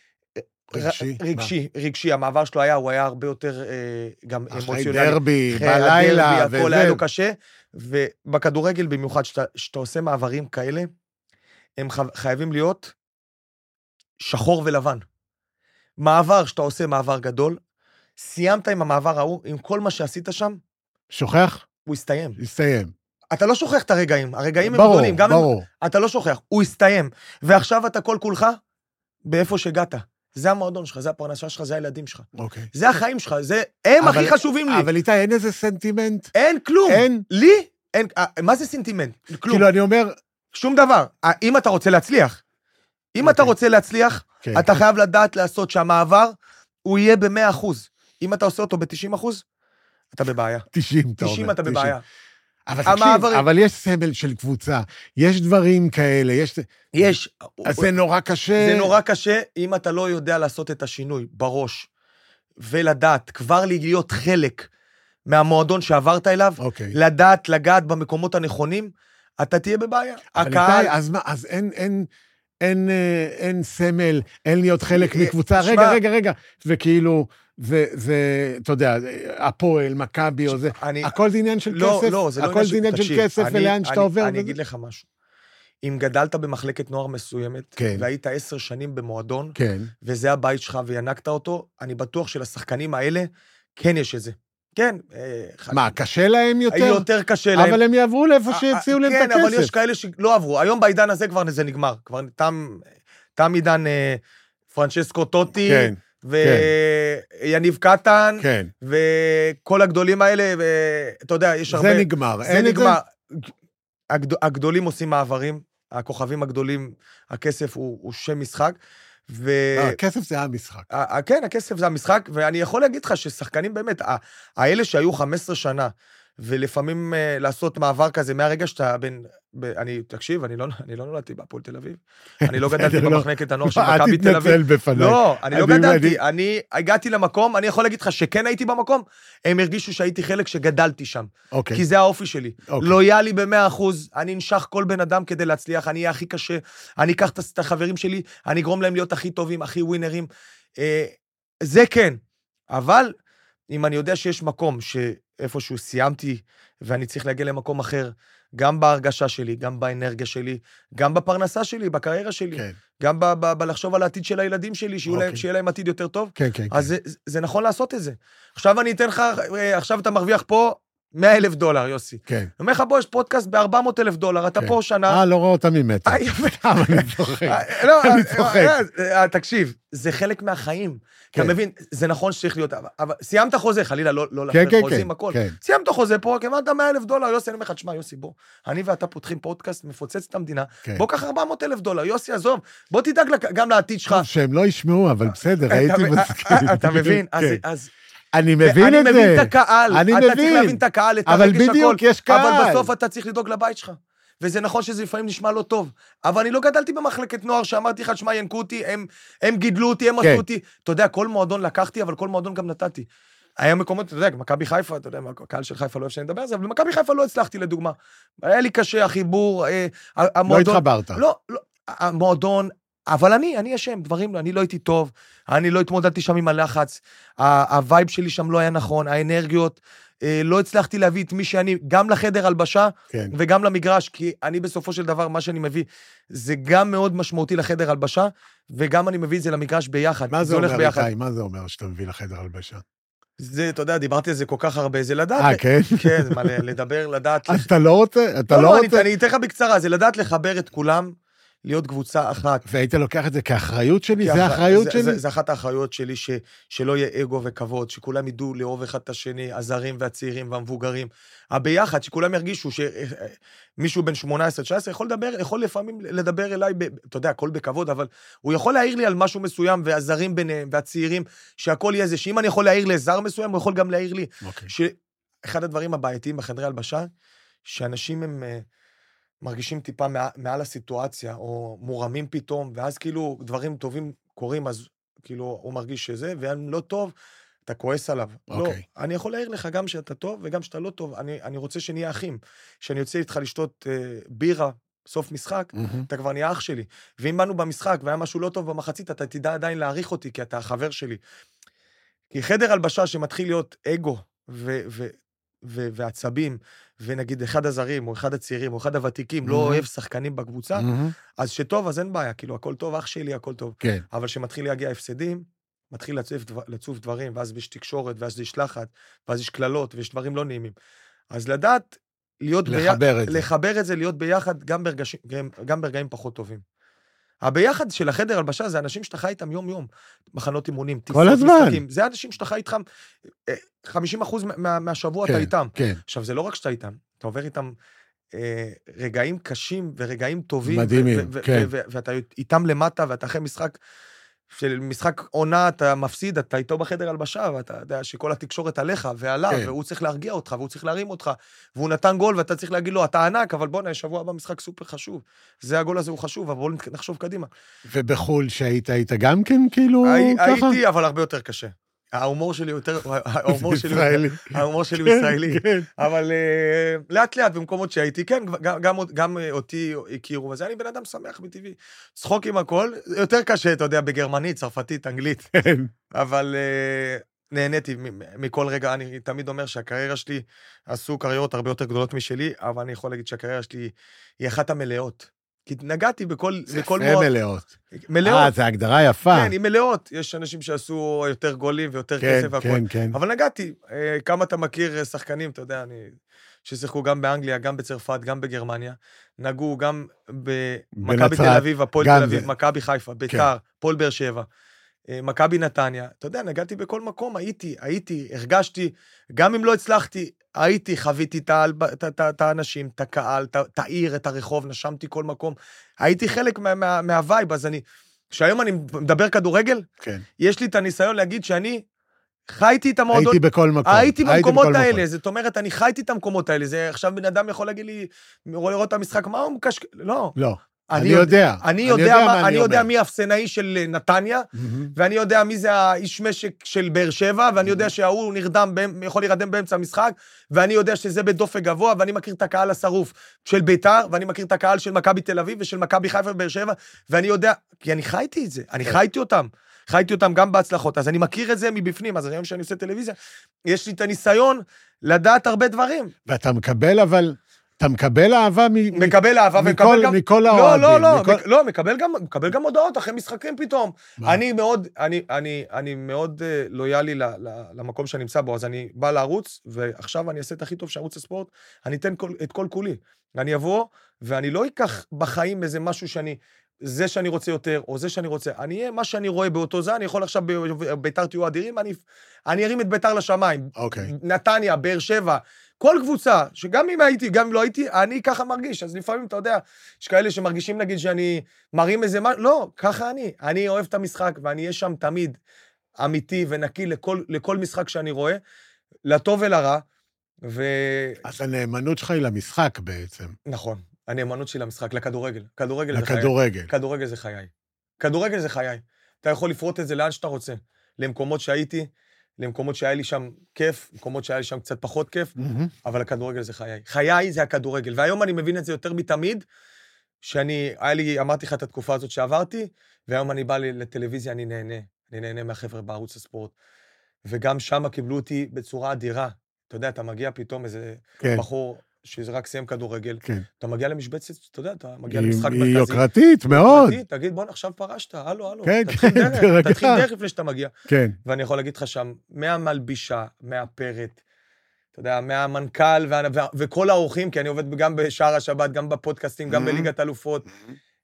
Speaker 3: רגשי. המעבר שלו הוא היה הרבה יותר גם אמוציונלי.
Speaker 2: אחרי דרבי, בלילה,
Speaker 3: הכל היה לו קשה, ובכדורגל במיוחד, שאתה עושה מעברים כאלה, הם חייבים להיות שחור ולבן. מעבר שאתה עושה מעבר גדול, סיימת עם המעבר ההוא, עם כל מה שעשית שם,
Speaker 2: שוכח?
Speaker 3: הוא הסתיים.
Speaker 2: הסתיים.
Speaker 3: אתה לא שוכח את הרגעים, הרגעים הם
Speaker 2: ברור,
Speaker 3: גדולים, גם
Speaker 2: ברור.
Speaker 3: אתה לא שוכח, הוא הסתיים, ועכשיו אתה כל כולך באיפה שהגעת. זה המועדון שלך, זה הפרנסה שלך, זה הילדים שלך.
Speaker 2: אוקיי.
Speaker 3: זה החיים שלך, הם הכי חשובים לי.
Speaker 2: אבל איתי, אין איזה סנטימנט?
Speaker 3: אין כלום.
Speaker 2: אין?
Speaker 3: לי? אין, מה זה סנטימנט? כלום.
Speaker 2: כאילו, אני אומר...
Speaker 3: שום דבר. אם אתה רוצה להצליח, אתה חייב לדעת לעשות שהמעבר, הוא יהיה ב100%. אם אתה עושה אותו ב90%, אתה בבעיה.
Speaker 2: 90, אתה אומר.
Speaker 3: 90 אתה בבעיה.
Speaker 2: אבל תקשיב, אבל יש סמל של קבוצה, יש דברים כאלה,
Speaker 3: יש.
Speaker 2: אז זה נורא קשה.
Speaker 3: זה נורא קשה, אם אתה לא יודע לעשות את השינוי בראש, ולדעת, כבר להיות חלק מהמועדון שעברת אליו, לדעת, לגעת במקומות הנכונים, אתה תהיה בבעיה.
Speaker 2: הקהל... אז מה, אז אין סמל, אין להיות חלק מקבוצה, רגע, וכאילו... זה, אתה יודע, הפועל, מכבי או זה, הכל זה עניין של כסף, הכל זה עניין של כסף ולאן שאתה עובר.
Speaker 3: אני אגיד לך משהו, אם גדלת במחלקת נוער מסוימת, והיית 10 שנים במועדון, וזה הבית שלך וינקת אותו, אני בטוח שלשחקנים האלה, כן יש את זה. כן.
Speaker 2: מה, קשה להם יותר?
Speaker 3: יותר קשה להם.
Speaker 2: אבל הם יעברו לאיפה שהציעו להם את הכסף.
Speaker 3: כן, אבל יש כאלה שלא עברו. היום בעידן הזה כבר זה נגמר. כבר תם עידן פרנצ'סקו טוטי, ויניב קטן, וכל הגדולים האלה, ואתה יודע, יש הרבה...
Speaker 2: זה נגמר.
Speaker 3: זה נגמר. הגדולים עושים מעברים, הכוכבים הגדולים, הכסף הוא שם משחק,
Speaker 2: הכסף זה המשחק.
Speaker 3: כן, הכסף זה המשחק, ואני יכול להגיד לך ששחקנים באמת, האלה שהיו 15 שנה, ולפעמים לעשות מעבר כזה, מהרגע שאתה תקשיב, אני לא נולדתי בהפועל תל אביב, אני לא גדלתי במחלקת הנוער של מכבי תל אביב.
Speaker 2: אל תתנצל בפניי.
Speaker 3: לא, אני לא גדלתי, אני הגעתי למקום, אני יכול להגיד לך שכן הייתי במקום, הם הרגישו שהייתי חלק שגדלתי שם, כי זה האופי שלי. לויאלי ב100%, אני נשך כל בן אדם כדי להצליח, אני אהיה הכי קשה, אני אקח את החברים שלי, אני אגרום להם להיות הכי טובים, הכי ווינרים, זה כן, אבל אם אני יודע שיש מקום שאיפשהו סיימתי, ואני צריך להגיע למקום אחר, גם בהרגשה שלי, גם באנרגיה שלי, גם בפרנסה שלי, בקריירה שלי, גם בלחשוב על העתיד של הילדים שלי, שיהיה להם עתיד יותר טוב, אז זה נכון לעשות את זה. עכשיו אני אתן לך, עכשיו אתה מרוויח פה $100,000, יוסי.
Speaker 2: כן.
Speaker 3: אומר לך, בוא, יש פודקאסט $400,000, אתה פה שנה...
Speaker 2: לא רואה אותה ממטר. אני צוחק.
Speaker 3: תקשיב, זה חלק מהחיים. אתה מבין, זה נכון שצריך להיות, אבל סיימת חוזה, חלילה, לא להפר חוזים, הכל. סיימת חוזה פה, כמעט $100,000, יוסי, אני אומר לך, תשמע, יוסי, בוא, אני ואתה פותחים פודקאסט, מפוצץ את המדינה, בוא קח $400,000, יוסי, עזוב, בוא תדאג גם לעתיד שלך.
Speaker 2: טוב, שהם לא ישמעו, אבל בסדר, הייתי מסכים.
Speaker 3: אתה מבין, אז...
Speaker 2: אני מבין את זה.
Speaker 3: אני מבין את הקהל, אתה צריך להבין את הקהל, את הרגש הכל,
Speaker 2: יש קהל.
Speaker 3: אבל בסוף אתה צריך לדאוג לבית שלך. וזה נכון שזה לפעמים נשמע לא טוב, אבל אני לא גדלתי במחלקת נוער שאמרתי לך, שמה, ינקו אותי, הם גידלו אותי, הם עשו אותי. אתה יודע, כל מועדון לקחתי, אבל כל מועדון גם נתתי. היה מקומות, אתה יודע, מכבי חיפה, אתה יודע, הקהל של חיפה לא אוהב שאני מדבר על זה, אבל במכבי חיפה לא הצלחתי לדוגמה. היה לי קשה, החיבור, המועדון...
Speaker 2: לא התחברת.
Speaker 3: לא, המועדון, אבל אני אשם, דברים, אני לא הייתי טוב, אני לא התמודדתי שם עם הלחץ, הווייב שלי שם לא היה נכון, האנרגיות, לא הצלחתי להביא את מי שאני, גם לחדר הלבשה, וגם למגרש, כי אני בסופו של דבר, מה שאני מביא, זה גם מאוד משמעותי לחדר הלבשה, וגם אני מביא את זה למגרש ביחד.
Speaker 2: מה זה אומר, איתי? מה זה אומר שאתה מביא לחדר הלבשה?
Speaker 3: זה, אתה יודע, דיברתי על זה כל כך הרבה, זה לדעת.
Speaker 2: כן?
Speaker 3: כן, לדבר, לדעת.
Speaker 2: אתה לא רוצה? אתה לא רוצה?
Speaker 3: אני אתן לך בקצרה, זה לדעת לחבר את כולם, להיות קבוצה אחת.
Speaker 2: והיית לוקח את זה כאחריות שלי? זה האחריות שלי?
Speaker 3: זה אחת האחריות שלי, שלא יהיה אגו וכבוד, שכולם ידעו לאהוב אחד את השני, הזרים והצעירים והמבוגרים. הביחד, שכולם ירגישו שמישהו בן 18-19 יכול לפעמים לדבר אליי, אתה יודע, הכל בכבוד, אבל הוא יכול להעיר לי על משהו מסוים, והזרים ביניהם והצעירים, שהכל יהיה זה, שאם אני יכול להעיר לזר מסוים, הוא יכול גם להעיר לי. אחד הדברים הבעייתיים בחדרי הלבשה, שאנשים הם מרגישים טיפה מעל הסיטואציה, או מורמים פתאום, ואז כאילו דברים טובים קורים, אז כאילו הוא מרגיש שזה, ואם לא טוב, אתה כועס עליו. לא, אני יכול להעיר לך גם שאתה טוב, וגם שאתה לא טוב. אני רוצה שנהיה אחים. שאני יוצא איתך לשתות בירה, סוף משחק, אתה כבר נהיה אח שלי. ואם באנו במשחק, והיה משהו לא טוב במחצית, אתה תדע עדיין להעריך אותי, כי אתה החבר שלי. כי חדר הלבשה שמתחיל להיות אגו, ועצבים, ונגיד אחד הזרים, או אחד הצעירים, או אחד הוותיקים, לא אוהב שחקנים בקבוצה, אז שטוב, אז אין בעיה, כאילו, הכל טוב, אח שלי, הכל טוב. אבל שמתחיל להגיע הפסדים, מתחיל לצוף דברים, ואז יש תקשורת, ואז יש לחץ, ואז יש כללות, ויש דברים לא נעימים. אז לדעת, לחבר את זה, להיות ביחד, גם ברגעים פחות טובים. הביחד של החדר הלבשה זה אנשים שאתה חי איתם יום-יום, מחנות אימונים,
Speaker 2: כל הזמן.
Speaker 3: זה אנשים שאתה חי איתם, 50% מהשבוע אתה איתם. עכשיו, זה לא רק שאתה איתם, אתה עובר איתם רגעים קשים ורגעים טובים,
Speaker 2: מדהימים, כן.
Speaker 3: ואתה איתם למטה, ואתה אחרי משחק עונה, אתה מפסיד, אתה איתו בחדר הלבשה, ואתה יודע שכל התקשורת עליך ועליו, והוא צריך להרגיע אותך, והוא צריך להרים אותך, והוא נתן גול, ואתה צריך להגיד לו, אתה ענק, אבל בוא, שבוע הבא משחק סופר חשוב. זה הגול הזה הוא חשוב, אבל בואו נחשוב קדימה.
Speaker 2: ובחול שהיית גם כן, כאילו, ככה?
Speaker 3: הייתי, אבל הרבה יותר קשה. ההומור שלי יותר, ההומור שלי הוא ישראלי, אבל לאט לאט במקומות שהייתי, כן, גם אותי הכירו, וזה אני בן אדם שמח מטבעי, צחוק עם הכל, יותר קשה, אתה יודע, בגרמנית, צרפתית, אנגלית, אבל נהניתי מכל רגע, אני תמיד אומר שהקריירה שלי, עשו קריירות הרבה יותר גדולות משלי, אבל אני יכול להגיד שהקריירה שלי היא אחת המלאות. כי נגעתי בכל
Speaker 2: מלאות.
Speaker 3: מלאות.
Speaker 2: זה הגדרה יפה.
Speaker 3: כן, היא מלאות. יש אנשים שעשו יותר גולים ויותר כסף והכל.
Speaker 2: כן.
Speaker 3: אבל נגעתי. כמה אתה מכיר שחקנים, אתה יודע, ששיחקו גם באנגליה, גם בצרפת, גם בגרמניה. נגעו גם במכבי תל אביב, הפועל תל אביב, מכבי חיפה, ביתר, הפועל באר שבע, מכבי נתניה. אתה יודע, נגעתי בכל מקום, הייתי, הרגשתי, גם אם לא הצלחתי, חוויתי את האנשים, את הקהל, את העיר, את הרחוב, נשמתי כל מקום. הייתי חלק מהווייב, אז שהיום אני מדבר כדורגל, יש לי את הניסיון להגיד שאני חייתי את המועדון.
Speaker 2: הייתי בכל מקום.
Speaker 3: הייתי במקומות האלה, זאת אומרת, אני חייתי את המקומות האלה, זה עכשיו בן אדם יכול להגיד לי, לראות את המשחק, מה הוא מקשקש? לא.
Speaker 2: לא. אני יודע
Speaker 3: מי האפסנאי של נתניה, ואני יודע מי זה האיש משק של באר שבע, ואני יודע שההוא יכול להירדם באמצע המשחק, ואני יודע שזה בדופק גבוה, ואני מכיר את הקהל השרוף של ביתר, ואני מכיר את הקהל של מכבי תל אביב, ושל מכבי חיפה ובאר שבע, ואני יודע, כי אני חייתי את זה, אני חייתי אותם גם בהצלחות, אז אני מכיר את זה מבפנים, אז היום שאני עושה טלוויזיה, יש לי את הניסיון לדעת הרבה דברים.
Speaker 2: ואתה מקבל אבל... אתה מקבל אהבה
Speaker 3: מקבל אהבה
Speaker 2: מכל האוהדים.
Speaker 3: לא, מקבל גם הודעות אחרי משחקים פתאום. אני מאוד לויאלי למקום שאני נמצא בו, אז אני בא לערוץ, ועכשיו אני אעשה את הכי טוב שערוץ הספורט, אני אתן את כל כולי. אני אבוא, ואני לא אקח בחיים איזה משהו זה שאני רוצה יותר, או זה שאני רוצה, אני אהיה מה שאני רואה באותו זה, אני יכול עכשיו ביתר תהיו אדירים, אני ארים את ביתר לשמיים. נתניה, באר שבע, כל קבוצה, שגם אם הייתי, גם אם לא הייתי, אני ככה מרגיש. אז לפעמים, אתה יודע, יש כאלה שמרגישים, נגיד, שאני מרים איזה מה, לא, ככה אני אוהב את המשחק, ואני אהיה שם תמיד אמיתי ונקי לכל משחק שאני רואה, לטוב ולרע,
Speaker 2: אז הנאמנות שלך היא למשחק בעצם.
Speaker 3: נכון, הנאמנות שלי למשחק, לכדורגל. כדורגל זה חיי. כדורגל זה חיי. אתה יכול לפרוט את זה לאן שאתה רוצה. למקומות שהייתי, למקומות שהיה לי שם כיף, למקומות שהיה לי שם קצת פחות כיף, אבל הכדורגל זה חיי. חיי זה הכדורגל, והיום אני מבין את זה יותר מתמיד, אמרתי לך את התקופה הזאת שעברתי, והיום אני בא לטלוויזיה, אני נהנה מהחבר'ה בערוץ הספורט, וגם שם קיבלו אותי בצורה אדירה. אתה יודע, אתה מגיע פתאום איזה בחור, שזה רק סיים כדורגל, אתה מגיע למשבצת, אתה יודע, אתה מגיע למשחק מרכזי.
Speaker 2: היא יוקרתית, מאוד.
Speaker 3: תגיד, בוא, עכשיו פרשת, הלו,
Speaker 2: תתחיל
Speaker 3: דרך לפני שאתה מגיע. ואני יכול להגיד לך שם, מהמלבישה, מהפרט, אתה יודע, מהמנכ"ל וכל האורחים, כי אני עובד גם בשער השבת, גם בפודקאסטים, גם בליגת אלופות,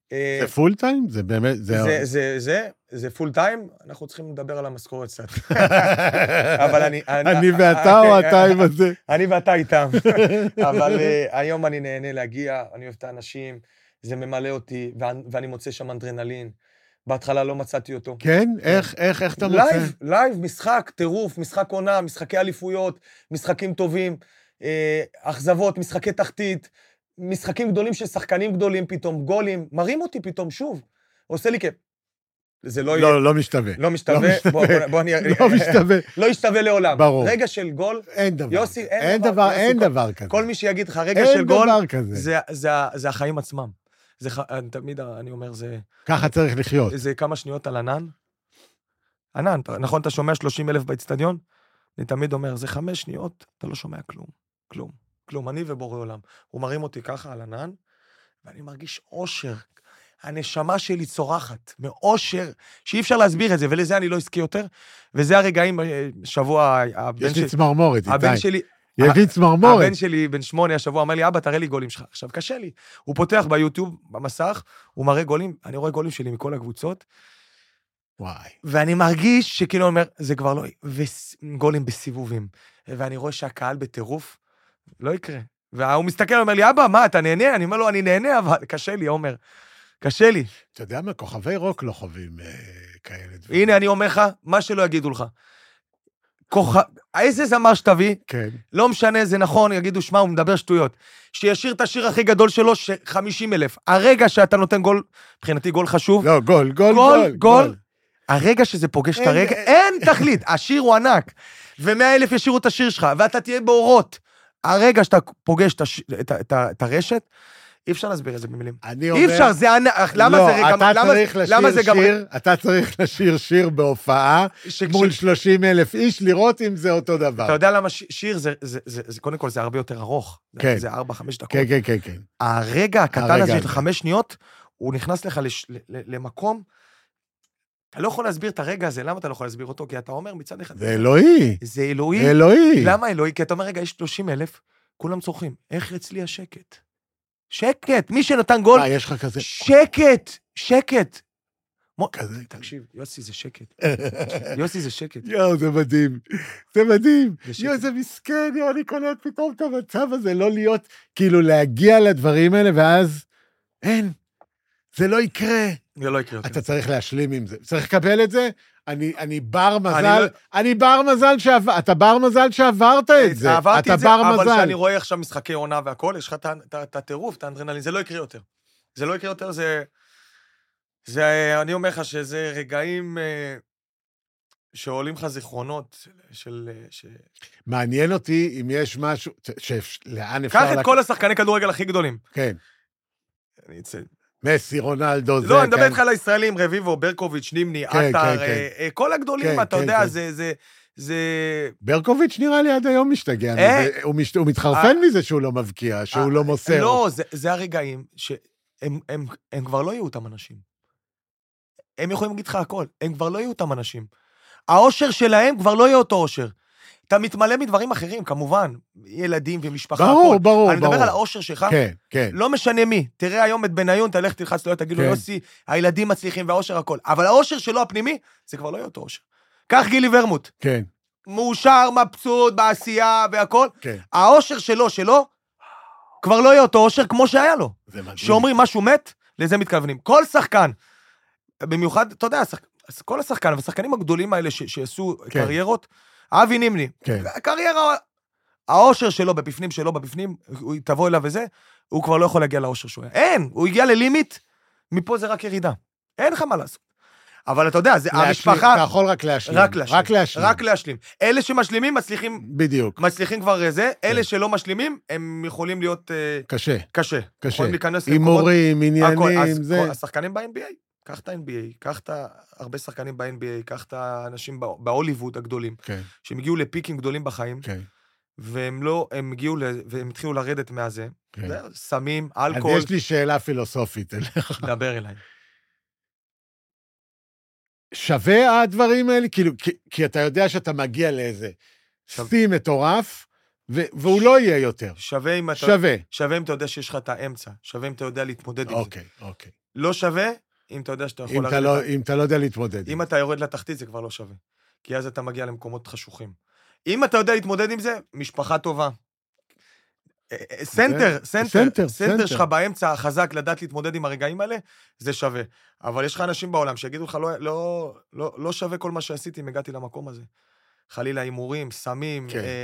Speaker 2: זה פול טיים? זה באמת...
Speaker 3: זה פול טיים, אנחנו צריכים לדבר על המשכורת קצת. אבל
Speaker 2: אני ואתה או אתה עם הזה?
Speaker 3: אני ואתה איתם. אבל היום אני נהנה להגיע, אני אוהב את האנשים, זה ממלא אותי, ואני מוצא שם אנדרנלין. בהתחלה לא מצאתי אותו.
Speaker 2: כן? איך אתה מוצא?
Speaker 3: לייב, משחק, טירוף, משחק עונה, משחקי אליפויות, משחקים טובים, אכזבות, משחקי תחתית, משחקים גדולים של שחקנים גדולים פתאום, גולים, מרים אותי פתאום שוב. עושה לי כיף. זה לא יהיה...
Speaker 2: לא משתווה.
Speaker 3: לא משתווה. בוא אני...
Speaker 2: לא משתווה.
Speaker 3: לא ישתווה לעולם.
Speaker 2: ברור.
Speaker 3: רגע של גול...
Speaker 2: אין דבר.
Speaker 3: יוסי,
Speaker 2: אין דבר כזה.
Speaker 3: כל מי שיגיד לך, רגע של גול...
Speaker 2: אין דבר כזה.
Speaker 3: זה החיים עצמם. תמיד אני אומר, זה...
Speaker 2: ככה צריך לחיות.
Speaker 3: זה כמה שניות על ענן. ענן, נכון, אתה שומע 30,000 באצטדיון? אני תמיד אומר, זה 5 שניות, אתה לא שומע כלום. כלום. אני ובורא עולם. הוא מרים אותי ככה על ענן, ואני מרגיש אושר. הנשמה שלי צורחת, מאושר, שאי אפשר להסביר את זה, ולזה אני לא עסקי יותר. וזה הרגעים, שבוע,
Speaker 2: יש לי צמרמורת,
Speaker 3: הבן שלי...
Speaker 2: יש לי צמרמורת.
Speaker 3: הבן שלי, בן 8, השבוע, אמר לי, אבא, תראה לי גולים שלך. עכשיו, קשה לי. הוא פותח ביוטיוב, במסך, הוא מראה גולים, אני רואה גולים שלי מכל הקבוצות,
Speaker 2: וואי.
Speaker 3: ואני מרגיש שכאילו אומר, זה כבר לא... וגולים בסיבובים. ואני רואה שהקהל בטירוף, לא יקרה. והוא מסתכל, אומר לי, אבא, מה, אתה נהנה? אני אומר לו, אני נהנה, אבל קשה לי, עומר. קשה לי.
Speaker 2: אתה יודע מה, כוכבי רוק לא חווים כאלה דברים.
Speaker 3: הנה, אני אומר לך, מה שלא יגידו לך. איזה זמר שתביא,
Speaker 2: כן.
Speaker 3: לא משנה, זה נכון, יגידו, שמה, הוא מדבר שטויות. שישיר את השיר הכי גדול שלו, 50,000. הרגע שאתה נותן גול, מבחינתי גול חשוב.
Speaker 2: לא, גול.
Speaker 3: הרגע שזה פוגש את הרגע, אין תכלית, השיר הוא ענק. ו100,000 ישירו את השיר שלך, ואתה תהיה באורות. הרגע שאתה פוגש את הרשת, אי אפשר להסביר את זה במילים. אי אפשר, זה ענק. למה זה רגע?
Speaker 2: אתה צריך לשיר שיר בהופעה, מול 30,000 איש, לראות אם זה אותו דבר.
Speaker 3: אתה יודע למה שיר, קודם כל זה הרבה יותר ארוך. זה 4-5 דקות.
Speaker 2: כן.
Speaker 3: הרגע הקטן הזה של 5 שניות, הוא נכנס לך למקום, אתה לא יכול להסביר את הרגע הזה, למה אתה לא יכול להסביר אותו? כי אתה אומר מצד אחד...
Speaker 2: זה אלוהי.
Speaker 3: זה אלוהי. למה אלוהי? כי אתה אומר, רגע, יש 30,000, כולם צורכים. איך אצלי השקט? שקט, מי שנתן גול...
Speaker 2: יש לך כזה...
Speaker 3: שקט.
Speaker 2: כזה...
Speaker 3: תקשיב, יוסי זה שקט.
Speaker 2: יואו, זה מדהים. יואו, זה מסכן, אני קולט פתאום את המצב הזה, לא להיות, כאילו להגיע לדברים האלה, ואז אין. זה לא יקרה. אתה צריך להשלים עם זה. צריך לקבל את זה. אני בר מזל, אתה בר מזל שעברת את זה.
Speaker 3: עברתי את זה, אבל כשאני רואה עכשיו משחקי עונה והכל, יש לך את הטירוף, את האנדרנלין, זה לא יקרה יותר. אני אומר לך שזה רגעים שעולים לך זיכרונות של...
Speaker 2: מעניין אותי אם יש משהו, לאן אפשר...
Speaker 3: קח את כל השחקני כדורגל הכי גדולים.
Speaker 2: כן.
Speaker 3: אני אצא...
Speaker 2: מסי, רונלדו, זה...
Speaker 3: לא, אני מדבר איתך על הישראלים, רביבו, ברקוביץ', נימני, עטר, כל הגדולים, אתה יודע, זה... ברקוביץ'
Speaker 2: נראה לי עד היום משתגע, הוא מתחרפן מזה שהוא לא מבקיע, שהוא לא מוסר.
Speaker 3: לא, זה הרגעים שהם כבר לא יהיו אותם אנשים. הם יכולים להגיד לך הכל, הם כבר לא יהיו אותם אנשים. האושר שלהם כבר לא יהיה אותו אושר. אתה מתמלא מדברים אחרים, כמובן, ילדים ומשפחה,
Speaker 2: ברור.
Speaker 3: אני מדבר על האושר שלך,
Speaker 2: כן.
Speaker 3: לא משנה מי, תראה היום את בניון, תלך תלחץ לו, תגיד לו, יוסי, הילדים מצליחים והאושר הכל, אבל האושר שלו הפנימי, זה כבר לא יהיה אותו אושר. כך גילי ורמוט.
Speaker 2: כן.
Speaker 3: מאושר, מבסוט, בעשייה והכל, האושר שלו, כבר לא יהיה אותו אושר כמו שהיה לו. שאומרים משהו מת, לזה מתכוונים. כל שחקן, במיוחד, אתה יודע, כל השחקן, והשחקנים הגדולים האלה שעשו קריירות, אבי נימני, הקריירה, האושר שלו בפנים, הוא תבוא אליו וזה, הוא כבר לא יכול להגיע לאושר שהוא היה. אין, הוא הגיע ללימיט, מפה זה רק ירידה. אין לך מה לעשות. אבל אתה יודע, זה המשפחה...
Speaker 2: אתה יכול רק להשלים.
Speaker 3: רק להשלים. אלה שמשלימים, מצליחים...
Speaker 2: בדיוק.
Speaker 3: מצליחים כבר זה, אלה שלא משלימים, הם יכולים להיות... קשה. יכולים להיכנס...
Speaker 2: הימורים, עניינים, זה...
Speaker 3: השחקנים ב-NBA. קח את ה-NBA, קח את הרבה שחקנים ב-NBA, קח את האנשים בהוליווד הגדולים, שהם הגיעו לפיקים גדולים בחיים, והם לא, הם הגיעו, והם התחילו לרדת מהזה, סמים, אלכוהול.
Speaker 2: אז יש לי שאלה פילוסופית אליך.
Speaker 3: דבר אליי.
Speaker 2: שווה הדברים האלה? כאילו, כי אתה יודע שאתה מגיע לאיזה שיא מטורף, והוא לא יהיה יותר.
Speaker 3: שווה אם אתה יודע שיש לך את האמצע, שווה אם אתה יודע להתמודד עם זה.
Speaker 2: אוקיי.
Speaker 3: לא שווה, אם אתה יודע שאתה יכול...
Speaker 2: אם אתה לא יודע להתמודד.
Speaker 3: אם אתה יורד לתחתית, זה כבר לא שווה. כי אז אתה מגיע למקומות חשוכים. אם אתה יודע להתמודד עם זה, משפחה טובה. סנטר שלך באמצע, חזק, לדעת להתמודד עם הרגעים האלה, זה שווה. אבל יש לך אנשים בעולם שיגידו לך, לא שווה כל מה שעשיתי אם הגעתי למקום הזה. חלילה, הימורים, סמים,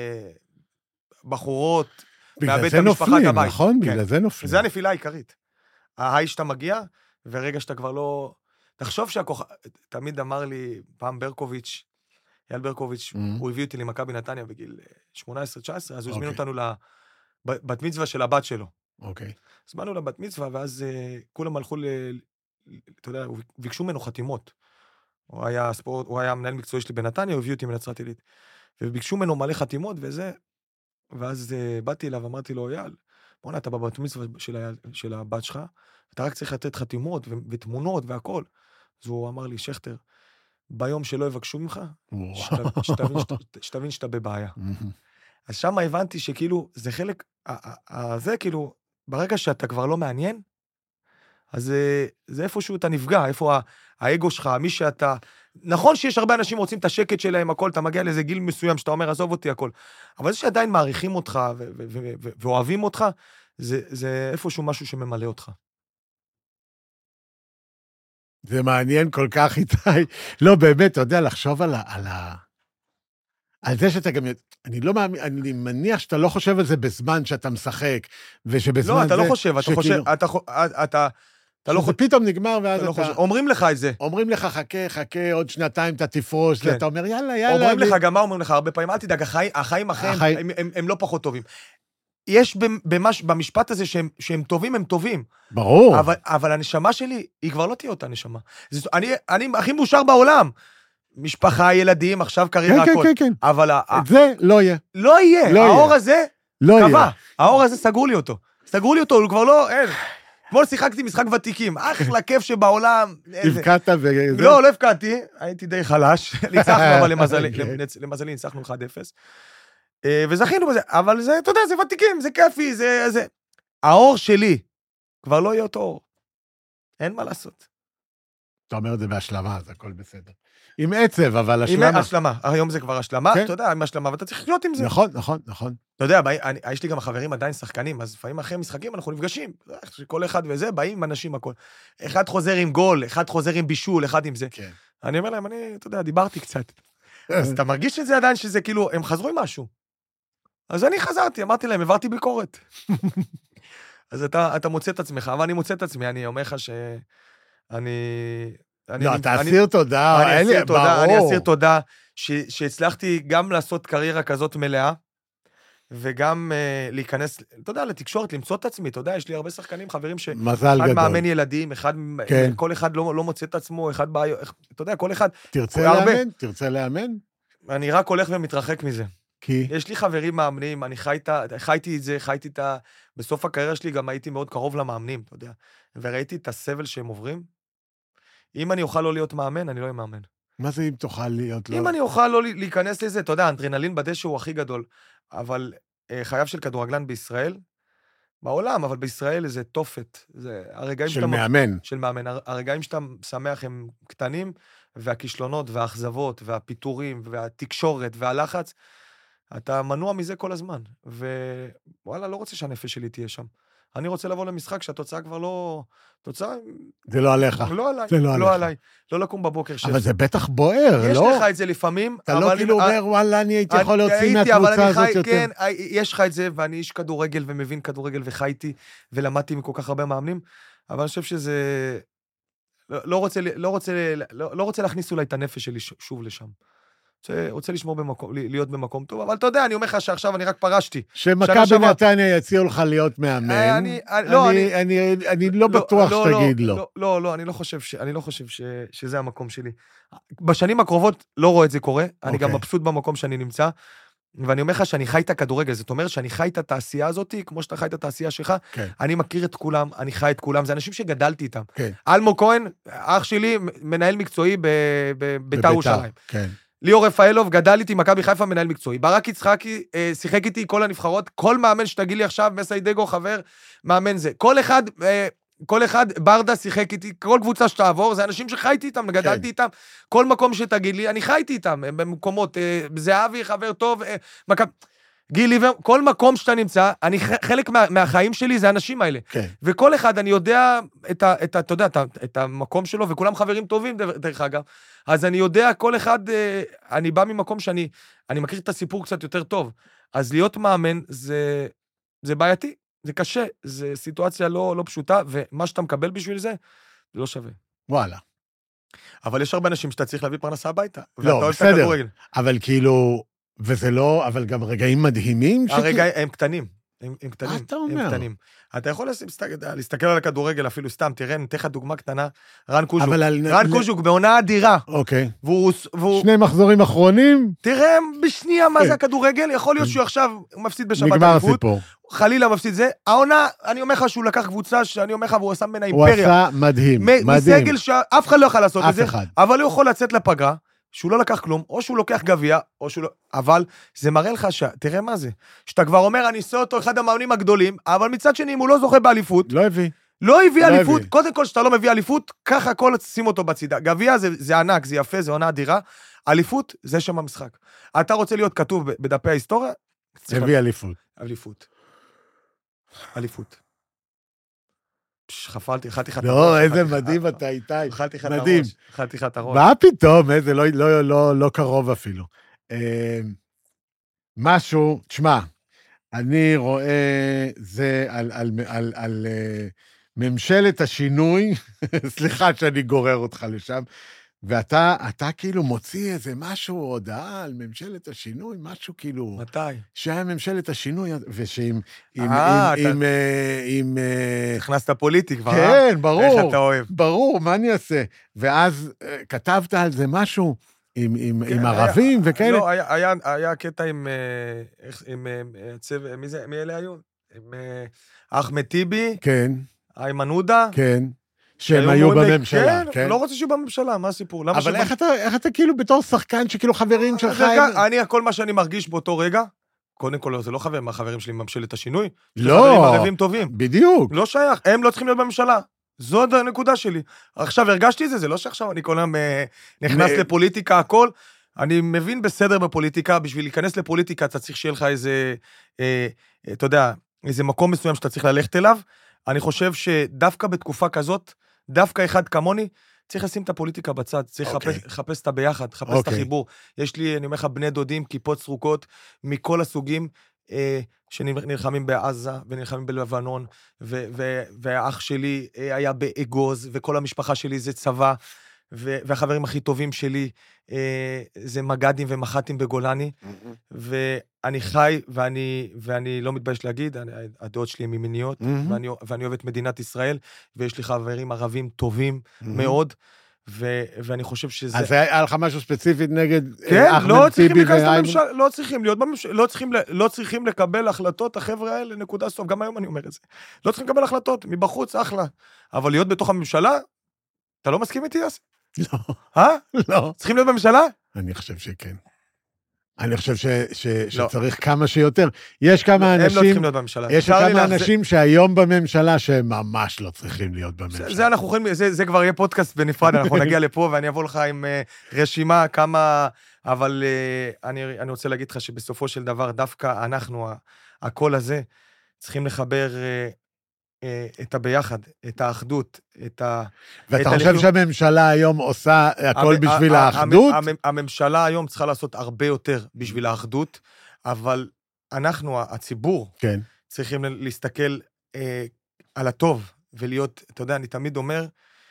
Speaker 3: בחורות, מאבד את המשפחה את הבית.
Speaker 2: נכון? בגלל זה נופלים.
Speaker 3: זה הנפילה העיקרית. ההי שאתה מגיע, ורגע שאתה כבר לא... תחשוב תמיד אמר לי, פעם ברקוביץ', אייל ברקוביץ', הוא הביא אותי למכבי נתניה בגיל 18-19, אז הוא הזמין אותנו לבת מצווה של הבת שלו.
Speaker 2: אוקיי.
Speaker 3: הזמנו לבת מצווה, ואז כולם הלכו אתה יודע, ביקשו ממנו חתימות. הוא היה מנהל מקצועי שלי בנתניה, הוא הביא אותי מנצרת עילית. וביקשו ממנו מלא חתימות וזה, ואז באתי אליו, אמרתי לו, אייל, בוא'נה, אתה בבת מצווה של הבת שלך, אתה רק צריך לתת חתימות ותמונות והכל. אז הוא אמר לי, שכטר, ביום שלא יבקשו ממך, שתבין שאתה בבעיה. אז שם הבנתי שכאילו, זה חלק, זה כאילו, ברגע שאתה כבר לא מעניין, אז זה איפשהו אתה נפגע, איפה האגו שלך, מי שאתה... נכון שיש הרבה אנשים רוצים את השקט שלהם, הכל, אתה מגיע לאיזה גיל מסוים, שאתה אומר, עזוב אותי, הכל. אבל זה שעדיין מעריכים אותך ואוהבים אותך, זה איפשהו משהו שממלא אותך.
Speaker 2: זה מעניין כל כך איתי. לא, באמת, אתה יודע, לחשוב על זה שאתה גם... אני לא מאמין, אני מניח שאתה לא חושב על זה בזמן שאתה משחק, ושבזמן
Speaker 3: לא, אתה
Speaker 2: זה...
Speaker 3: לא חושב, אתה חושב, אתה לא חושב...
Speaker 2: פתאום נגמר, ואז אתה...
Speaker 3: אומרים לך את זה.
Speaker 2: אומרים לך, חכה, עוד שנתיים אתה תפרוש, אתה אומר, יאללה.
Speaker 3: אומרים לך, גם מה אומרים לך הרבה פעמים, אל תדאג, החיים אחריהם, הם לא פחות טובים. יש במשפט הזה שהם טובים, הם טובים.
Speaker 2: ברור.
Speaker 3: אבל הנשמה שלי, היא כבר לא תהיה אותה נשמה. אני הכי מאושר בעולם. משפחה, ילדים, עכשיו קריירה, הכל.
Speaker 2: כן.
Speaker 3: אבל...
Speaker 2: זה לא יהיה.
Speaker 3: לא יהיה. האור הזה קבע. האור הזה סגרו לי אותו. הוא כבר לא... אתמול שיחקתי משחק ותיקים. אחלה כיף שבעולם...
Speaker 2: הבקעת וזה...
Speaker 3: לא הבקעתי. הייתי די חלש. ניצחנו, אבל למזלי ניצחנו 1-0. וזכינו בזה. אבל זה, אתה יודע, זה ותיקים, זה כיפי, זה... האור שלי כבר לא יהיה אותו אור. אין מה לעשות.
Speaker 2: אתה אומר את זה בהשלמה, אז הכל בסדר. עם עצב, אבל השלמה.
Speaker 3: עם השלמה, היום זה כבר השלמה, אתה יודע, עם השלמה, ואתה צריך להיות עם זה.
Speaker 2: נכון.
Speaker 3: אתה יודע, יש לי גם חברים עדיין שחקנים, אז לפעמים אחרי משחקים אנחנו נפגשים, כל אחד וזה, באים אנשים הכל. אחד חוזר עם גול, אחד חוזר עם בישול, אחד עם זה. אני אומר להם, אתה יודע, דיברתי קצת. אז אתה מרגיש את זה עדיין, שזה כאילו, הם חזרו עם משהו. אז אני חזרתי, אמרתי להם, עברתי ביקורת. אז אתה מוצא את עצמך, אבל אני מוצא את עצמי, אני אומר לך
Speaker 2: לא, אתה אסיר תודה.
Speaker 3: אני אסיר תודה שהצלחתי גם לעשות קריירה כזאת מלאה, וגם להיכנס, אתה יודע, לתקשורת, למצוא את עצמי, אתה יודע, יש לי הרבה שחקנים, חברים
Speaker 2: אחד
Speaker 3: מאמן ילדים, כל אחד לא מוצא את עצמו, אחד בעיה, אתה יודע, כל אחד...
Speaker 2: תרצה לאמן?
Speaker 3: אני רק הולך ומתרחק מזה.
Speaker 2: כי?
Speaker 3: יש לי חברים מאמנים, אני חייתי את זה, בסוף הקריירה שלי גם הייתי מאוד קרוב למאמנים, אתה יודע, וראיתי את הסבל שהם עוברים. אם אני אוכל לא להיות מאמן, אני לא אהיה מאמן.
Speaker 2: מה זה אם תוכל להיות לא?
Speaker 3: אם אני אוכל לא להיכנס לזה, אתה יודע, האדרנלין בדשא הוא הכי גדול, אבל חייו של כדורגלן בישראל, בעולם, אבל בישראל זה תופת.
Speaker 2: של מאמן.
Speaker 3: של מאמן. הרגעים שאתה שמח הם קטנים, והכישלונות והאכזבות והפיטורים והתקשורת והלחץ, אתה מנוע מזה כל הזמן. ווואלה, לא רוצה שהנפש שלי תהיה שם. אני רוצה לבוא למשחק שהתוצאה כבר לא...
Speaker 2: זה לא עליך.
Speaker 3: לא עליי. לא לקום בבוקר.
Speaker 2: אבל זה בטח בוער, לא?
Speaker 3: יש לך את זה לפעמים.
Speaker 2: אתה לא כאילו אומר, וואלה, אני הייתי יכול להוציא מהקבוצה הזאת יותר.
Speaker 3: כן, יש לך את זה, ואני איש כדורגל ומבין כדורגל וחייתי, ולמדתי מכל כך הרבה מאמנים, אבל אני חושב שזה... לא רוצה להכניס אולי את הנפש שלי שוב לשם. רוצה לשמור להיות במקום טוב, אבל אתה יודע, אני אומר לך שעכשיו אני רק פרשתי.
Speaker 2: שמכבי נתניה יציעו לך להיות מאמן, אני לא בטוח שתגיד לא.
Speaker 3: לא, אני לא חושב שזה המקום שלי. בשנים הקרובות לא רואה את זה קורה, אני גם מבסוט במקום שאני נמצא, ואני אומר לך שאני חי את הכדורגל, זאת אומרת שאני חי את התעשייה הזאת, כמו שאתה חי את התעשייה שלך, אני מכיר את כולם, אני חי את כולם, זה אנשים שגדלתי איתם. אלמוג כהן, אח שלי, מנהל מקצועי בבית"ר ירושלים. ליאור רפאלוב גדל איתי, מכבי חיפה מנהל מקצועי. ברק יצחקי שיחק איתי כל הנבחרות, כל מאמן שתגיד לי עכשיו, מסיידגו חבר, מאמן זה. כל אחד, כל אחד, ברדה שיחק איתי, כל קבוצה שתעבור, זה אנשים שחייתי איתם, גדלתי איתם, כל מקום שתגיד לי, אני חייתי איתם, במקומות, זהבי, חבר טוב, גילי, כל מקום שאתה נמצא, חלק מהחיים שלי זה האנשים האלה.
Speaker 2: כן.
Speaker 3: וכל אחד, אני יודע אתה יודע, את המקום שלו, וכולם חברים טובים, דרך אגב, אז אני יודע, כל אחד, אני בא ממקום שאני מכיר את הסיפור קצת יותר טוב, אז להיות מאמן זה בעייתי, זה קשה, זה סיטואציה לא פשוטה, ומה שאתה מקבל בשביל זה, זה לא שווה.
Speaker 2: וואלה.
Speaker 3: אבל יש הרבה אנשים שאתה צריך להביא פרנסה הביתה.
Speaker 2: לא, בסדר, אבל כאילו, וזה לא, אבל גם רגעים מדהימים.
Speaker 3: הרגעים הם קטנים, הם קטנים.
Speaker 2: מה אתה אומר?
Speaker 3: אתה יכול להסתכל על הכדורגל אפילו סתם, תראה, נתן לך דוגמה קטנה, רן קוז'וק בעונה אדירה.
Speaker 2: אוקיי.
Speaker 3: והוא...
Speaker 2: 2 מחזורים אחרונים?
Speaker 3: תראה בשנייה מה זה הכדורגל, יכול להיות שהוא עכשיו מפסיד בשבת
Speaker 2: נגמר הסיפור.
Speaker 3: חלילה מפסיד זה, העונה, אני אומר לך שהוא לקח קבוצה, שאני אומר לך, והוא עשה ממנה
Speaker 2: אימפריה. הוא עשה מדהים, מדהים.
Speaker 3: מסגל שאף אחד לא יכול לעשות את זה,
Speaker 2: אחד.
Speaker 3: אבל הוא יכול לצאת לפגרה, שהוא לא לקח כלום, או שהוא לוקח גביע, או שהוא לא... אבל זה מראה לך תראה מה זה, שאתה כבר אומר, אני עושה אותו אחד המאמנים הגדולים, אבל מצד שני, אם הוא לא זוכה באליפות, לא הביא אליפות, קודם כל שאתה לא מביא אליפות, ככה הכל שים אותו בצידה. גביע זה ענק, זה יפה, זה עונה אדירה, אליפות זה שם המשחק. אתה רוצה להיות כתוב בדפי ההיסטוריה?
Speaker 2: הביא אליפות.
Speaker 3: אליפות. חפלתי, אכלתי לך את
Speaker 2: הראש. לא, איזה מדהים אתה איתי.
Speaker 3: אכלתי לך את הראש.
Speaker 2: מה פתאום, איזה לא קרוב אפילו. משהו, תשמע, אני רואה זה על ממשלת השינוי, סליחה שאני גורר אותך לשם, ואתה כאילו מוציא איזה משהו, הודעה על ממשלת השינוי, משהו כאילו...
Speaker 3: מתי?
Speaker 2: שהיה ממשלת השינוי, ושאם...
Speaker 3: הכנסת פוליטי כבר,
Speaker 2: כן, ברור.
Speaker 3: איך אתה אוהב?
Speaker 2: ברור, מה אני אעשה? ואז כתבת על זה משהו עם ערבים וכאלה.
Speaker 3: לא, היה קטע עם צבע, מי אלה היו? עם אחמד טיבי.
Speaker 2: כן.
Speaker 3: איימן עודה.
Speaker 2: כן. שהם היו בממשלה,
Speaker 3: כן? לא רוצה שיהיו בממשלה, מה הסיפור?
Speaker 2: אבל איך אתה כאילו בתור שחקן שכאילו חברים שלך...
Speaker 3: כל מה שאני מרגיש באותו רגע, קודם כל זה לא החברים שלי מממשלת השינוי.
Speaker 2: לא.
Speaker 3: חברים ערבים טובים.
Speaker 2: בדיוק.
Speaker 3: לא שייך, הם לא צריכים להיות בממשלה. זאת הנקודה שלי. עכשיו הרגשתי את זה, זה לא שעכשיו אני כל היום נכנס לפוליטיקה, הכל. אני מבין בסדר בפוליטיקה, בשביל להיכנס לפוליטיקה אתה צריך שיהיה לך איזה, אתה יודע, איזה מקום מסוים שאתה צריך ללכת אליו. אני חושב שדווקא בתקופה כזאת, דווקא אחד כמוני, צריך לשים את הפוליטיקה בצד, צריך לחפש את הביחד, לחפש את החיבור. יש לי, אני אומר לך, בני דודים, כיפות סרוקות, מכל הסוגים, שנלחמים בעזה, ונלחמים בלבנון, והאח שלי היה באגוז, וכל המשפחה שלי זה צבא, והחברים הכי טובים שלי, זה מגדים ומח"טים בגולני, ואני חי, ואני לא מתבייש להגיד, הדעות שלי הן ימיניות, ואני אוהב את מדינת ישראל, ויש לי חברים ערבים טובים מאוד, ואני חושב שזה...
Speaker 2: אז היה לך משהו ספציפית נגד
Speaker 3: אחמד טיבי ואיימן? לא צריכים לקבל החלטות, החבר'ה האלה, נקודה סוף, גם היום אני אומר את זה. לא צריכים לקבל החלטות, מבחוץ, אחלה. אבל להיות בתוך הממשלה, אתה לא מסכים איתי, יוסי?
Speaker 2: לא. לא.
Speaker 3: צריכים להיות בממשלה?
Speaker 2: אני חושב שכן. אני חושב שצריך כמה שיותר. יש כמה אנשים...
Speaker 3: הם לא צריכים להיות בממשלה.
Speaker 2: יש כמה אנשים שהיום בממשלה שהם ממש לא צריכים להיות בממשלה.
Speaker 3: זה כבר יהיה פודקאסט בנפרד, אנחנו נגיע לפה ואני אבוא לך עם רשימה כמה... אבל אני רוצה להגיד לך שבסופו של דבר, דווקא אנחנו, הקול הזה, צריכים לחבר... את הביחד, את האחדות,
Speaker 2: ואתה חושב שהממשלה היום עושה הכל בשביל האחדות?
Speaker 3: הממשלה היום צריכה לעשות הרבה יותר בשביל האחדות, אבל אנחנו, הציבור, צריכים להסתכל על הטוב, ולהיות, אתה יודע, אני תמיד אומר,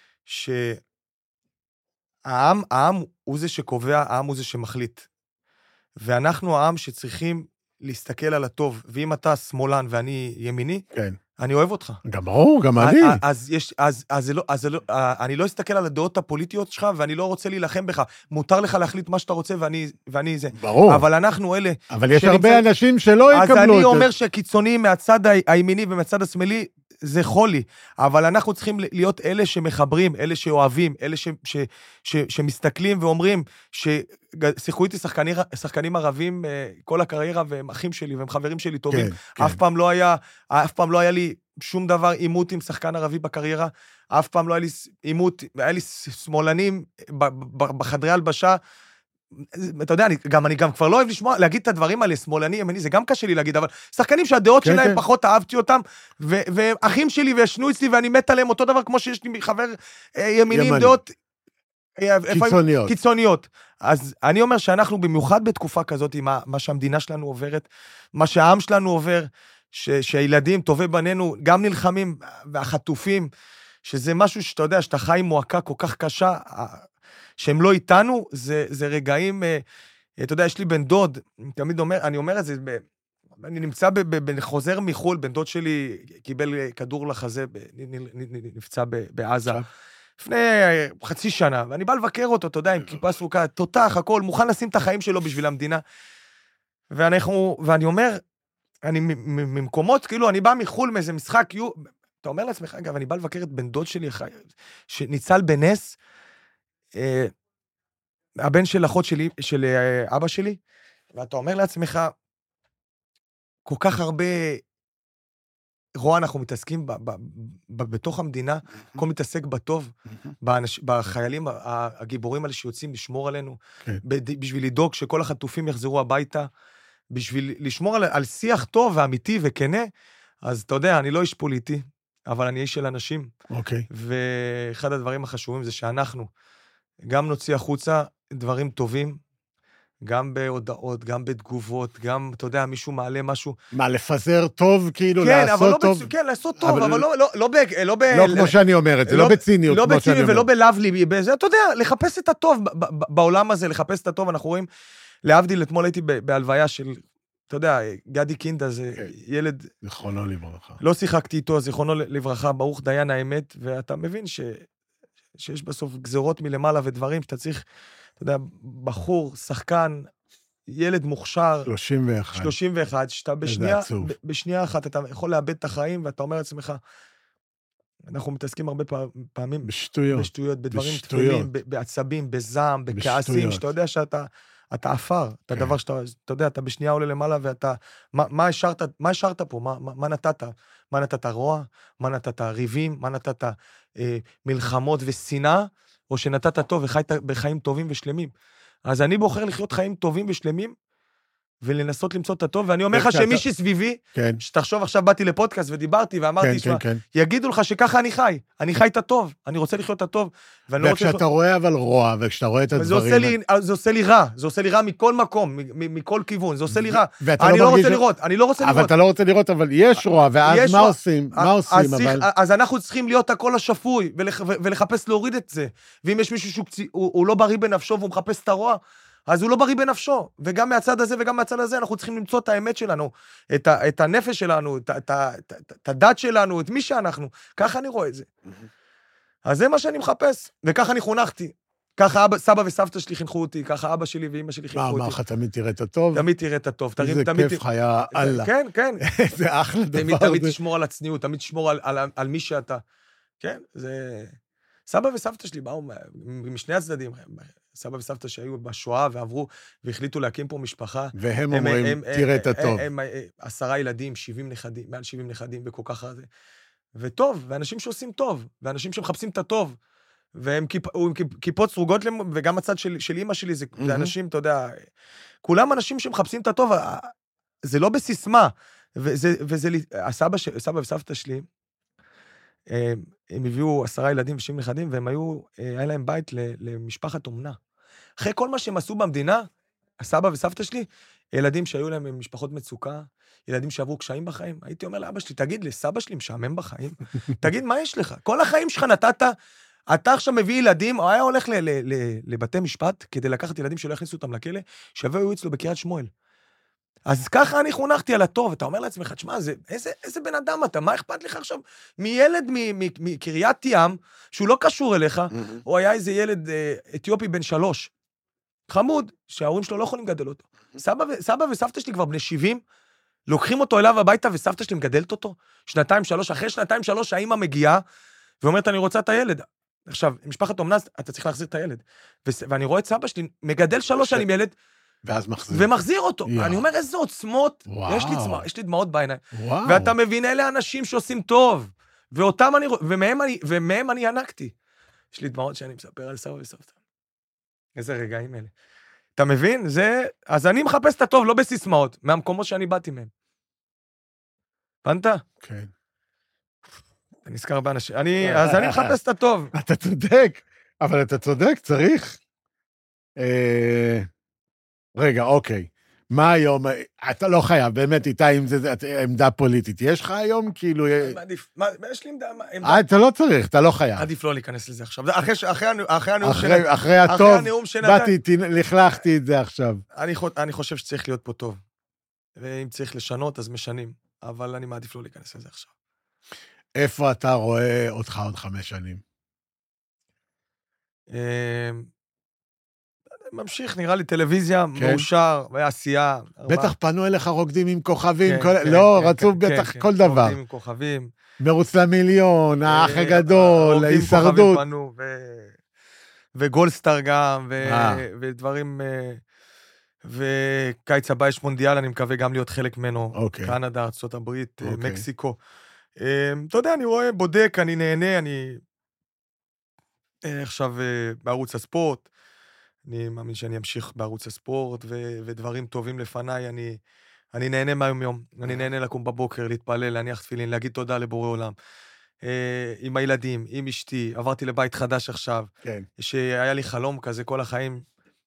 Speaker 3: העם הוא זה שקובע, העם הוא זה שמחליט. ואנחנו העם שצריכים להסתכל על הטוב, ואם אתה שמאלן ואני ימיני, אני אוהב אותך.
Speaker 2: גם ברור, גם אני.
Speaker 3: אני לא אסתכל על הדעות הפוליטיות שלך, ואני לא רוצה להילחם בך. מותר לך להחליט מה שאתה רוצה, ואני זה.
Speaker 2: ברור.
Speaker 3: אבל אנחנו אלה...
Speaker 2: אבל יש הרבה אנשים שלא יקבלו את זה.
Speaker 3: אז אני אומר שקיצוניים מהצד הימיני ומהצד השמאלי, זה חולי, אבל אנחנו צריכים להיות אלה שמחברים, אלה שאוהבים, אלה שמסתכלים ואומרים, ששיחקו איתי שחקנים ערבים כל הקריירה, והם אחים שלי, והם חברים שלי טובים, אף פעם לא היה לי שום דבר עימות עם שחקן ערבי בקריירה, אף פעם לא היה לי עימות, היה לי שמאלנים בחדרי הלבשה, אתה יודע, אני גם כבר לא אוהב לשמוע, להגיד את הדברים האלה, שמאלני, ימני, זה גם קשה לי להגיד, אבל שחקנים שהדעות שלהם פחות אהבתי אותם, ואחים שלי וישנו אצלי, ואני מת עליהם אותו דבר, כמו שיש לי חבר ימיני עם דעות קיצוניות. אז אני אומר שאנחנו במיוחד בתקופה כזאת, מה שהמדינה שלנו עוברת, מה שהעם שלנו עובר, שהילדים, טובי בנינו, גם נלחמים, והחטופים, שזה משהו שאתה יודע, שאתה חי עם מועקה כל כך קשה, שהם לא איתנו, זה רגעים, אתה יודע, יש לי בן דוד, תמיד אומר, אני אומר את זה, אני נמצא חוזר מחול, בן דוד שלי קיבל כדור לחזה, נפצע בעזה, לפני חצי שנה, ואני בא לבקר אותו, אתה יודע, עם כיפה סרוקה, תותח, הכל, מוכן לשים את החיים שלו בשביל המדינה, ואני אומר, אני ממקומות, כאילו, אני בא מחול מאיזה משחק, אתה אומר לעצמך, אגב, אני בא לבקר את בן דוד שלי, שניצל בנס, הבן של אחות שלי, של אבא שלי, ואתה אומר לעצמך, כל כך הרבה רוע אנחנו מתעסקים בתוך המדינה, כל מתעסק בטוב, בחיילים הגיבורים האלה שיוצאים לשמור עלינו, בשביל לדאוג שכל החטופים יחזרו הביתה, בשביל לשמור על שיח טוב ואמיתי וכנה, אז אתה יודע, אני לא איש פוליטי, אבל אני איש של אנשים.
Speaker 2: אוקיי.
Speaker 3: ואחד הדברים החשובים זה שאנחנו גם נוציא החוצה דברים טובים, גם בהודעות, גם בתגובות, גם, אתה יודע, מישהו מעלה משהו.
Speaker 2: מה, לפזר טוב, כאילו, לעשות טוב?
Speaker 3: כן, לעשות טוב, אבל לא
Speaker 2: כמו שאני אומר את זה, לא בציניות.
Speaker 3: לא בציניות ולא בלבלי, אתה יודע, לחפש את הטוב בעולם הזה, לחפש את הטוב, אנחנו רואים, להבדיל, אתמול הייתי בהלוויה של, אתה יודע, גדי קינדה, זה ילד...
Speaker 2: זכרונו לברכה.
Speaker 3: לא שיחקתי איתו, זכרונו לברכה, ברוך דיין האמת, ואתה מבין שיש בסוף גזרות מלמעלה ודברים שאתה צריך, אתה יודע, בחור, שחקן, ילד מוכשר, 31, שאתה בשנייה אחת, אתה יכול לאבד את החיים, ואתה אומר לעצמך, אנחנו מתעסקים הרבה פעמים בשטויות, בדברים תפלים, בעצבים, בזעם, בכעסים, שאתה יודע שאתה אפר, אתה דבר שאתה יודע, אתה בשנייה עולה למעלה, ואתה, מה השארת פה? מה נתת? מה נתת רוע? מה נתת ריבים? מה נתת מלחמות ושנאה? או שנתת טוב וחיית בחיים טובים ושלמים. אז אני בוחר לחיות חיים טובים ושלמים, ולנסות למצוא את הטוב, ואני אומר לך שמי שסביבי, שתחשוב עכשיו באתי לפודקאסט ודיברתי ואמרתי, יגידו לך שככה אני חי את הטוב, אני רוצה לחיות את הטוב,
Speaker 2: וכשאתה רואה אבל רוע, וכשאתה רואה את הדברים...
Speaker 3: זה עושה לי רע מכל מקום, מכל כיוון, זה עושה לי רע. אני לא רוצה לראות.
Speaker 2: אבל אתה לא רוצה לראות, אבל יש רוע, ואז מה עושים?
Speaker 3: אז אנחנו צריכים להיות הכל השפוי, ולחפש להוריד את זה. ואם יש מישהו שהוא לא בריא בנפשו, והוא מחפש את הרוע, אז הוא לא בריא בנפשו, וגם מהצד הזה וגם מהצד הזה, אנחנו צריכים למצוא את האמת שלנו, את הנפש שלנו, את הדת שלנו, את מי שאנחנו. ככה אני רואה את זה. אז זה מה שאני מחפש, וככה אני חונכתי. ככה סבא וסבתא שלי חינכו אותי, ככה אבא שלי ואמא שלי חינכו אותי.
Speaker 2: אמר לך, תמיד תראה את הטוב?
Speaker 3: תמיד תראה את הטוב.
Speaker 2: איזה כיף חיה, אללה.
Speaker 3: כן, כן.
Speaker 2: זה אחלה דבר.
Speaker 3: תמיד תשמור על הצניעות, תמיד תשמור על מי שאתה. כן, זה... סבא וסבתא שלי באו משני הצדדים, סבא וסבתא שהיו בשואה ועברו והחליטו להקים פה משפחה.
Speaker 2: והם אומרים, תראה את הטוב.
Speaker 3: הם 10 ילדים, 70 נכדים, מעל 70 נכדים וכל כך הזה. וטוב, ואנשים שעושים טוב, ואנשים שמחפשים את הטוב, והם כיפות סרוגות, וגם הצד של אמא שלי, זה אנשים, אתה יודע, כולם אנשים שמחפשים את הטוב, זה לא בסיסמה, וזה, סבא וסבתא שלי, הם הביאו 10 ילדים ו70 נכדים, והם היה להם בית למשפחת אומנה. אחרי כל מה שהם עשו במדינה, הסבא וסבתא שלי, ילדים שהיו להם משפחות מצוקה, ילדים שעברו קשיים בחיים, הייתי אומר לאבא שלי, תגיד לסבא שלי, משעמם בחיים? תגיד, מה יש לך? כל החיים שלך נתת, אתה עכשיו מביא ילדים, או היה הולך לבתי משפט, כדי לקחת ילדים שלא יכניסו אותם לכלא, שהיו אצלו בקריית שמואל. אז ככה אני חונכתי על הטוב, אתה אומר לעצמך, תשמע, איזה בן אדם אתה, מה אכפת לך עכשיו מילד מקריית ים, שהוא לא קשור אליך, או היה איזה ילד אתיופי בן 3, חמוד, שההורים שלו לא יכולים לגדל אותו. סבא וסבתא שלי כבר בני 70, לוקחים אותו אליו הביתה, וסבתא שלי מגדלת אותו, 2-3, אחרי 2-3 האמא מגיעה, ואומרת, אני רוצה את הילד. עכשיו, משפחת אומנה, אתה צריך להחזיר את הילד. ואני רואה את סבא שלי, מגדל 3 שנים ילד,
Speaker 2: ואז מחזיר.
Speaker 3: ומחזיר אותו. אני אומר, איזה עוצמות, יש לי דמעות בעיניים. ואתה מבין, אלה אנשים שעושים טוב, ומהם אני ינקתי. יש לי דמעות שאני מספר על סבא וסבתא. איזה רגעים אלה. אתה מבין? אז אני מחפש את הטוב, לא בסיסמאות, מהמקומות שאני באתי מהם. הבנת?
Speaker 2: כן.
Speaker 3: אתה נזכר באנשים. אז אני מחפש את הטוב.
Speaker 2: אתה צודק, אבל אתה צודק, צריך. רגע, אוקיי. מה היום? אתה לא חייב, באמת, איתה, אם זה עמדה פוליטית. יש לך היום, כאילו...
Speaker 3: יש לי עמדה...
Speaker 2: אתה לא צריך, אתה לא חייב.
Speaker 3: עדיף לא להיכנס לזה עכשיו. אחרי הנאום
Speaker 2: אחרי הטוב, באתי, לכלכתי את זה עכשיו.
Speaker 3: אני חושב שצריך להיות פה טוב. ואם צריך לשנות, אז משנים. אבל אני מעדיף לא להיכנס לזה עכשיו.
Speaker 2: איפה אתה רואה אותך עוד 5 שנים?
Speaker 3: ממשיך, נראה לי טלוויזיה, מאושר, ועשייה.
Speaker 2: בטח פנו אליך רוקדים עם כוכבים, לא, רצו בטח כל דבר.
Speaker 3: רוקדים עם כוכבים.
Speaker 2: מרוץ למיליון, האח הגדול, ההישרדות.
Speaker 3: וגולדסטאר גם, ודברים, וקיץ הבא יש מונדיאל, אני מקווה גם להיות חלק ממנו. קנדה, ארצות הברית, מקסיקו. אתה יודע, אני רואה, בודק, אני נהנה, אני עכשיו בערוץ הספורט, אני מאמין שאני אמשיך בערוץ הספורט, ודברים טובים לפניי, אני נהנה מהיום יום, אני נהנה לקום בבוקר, להתפלל, להניח תפילין, להגיד תודה לבורא עולם, עם הילדים, עם אשתי, עברתי לבית חדש עכשיו, שהיה לי חלום כזה כל החיים,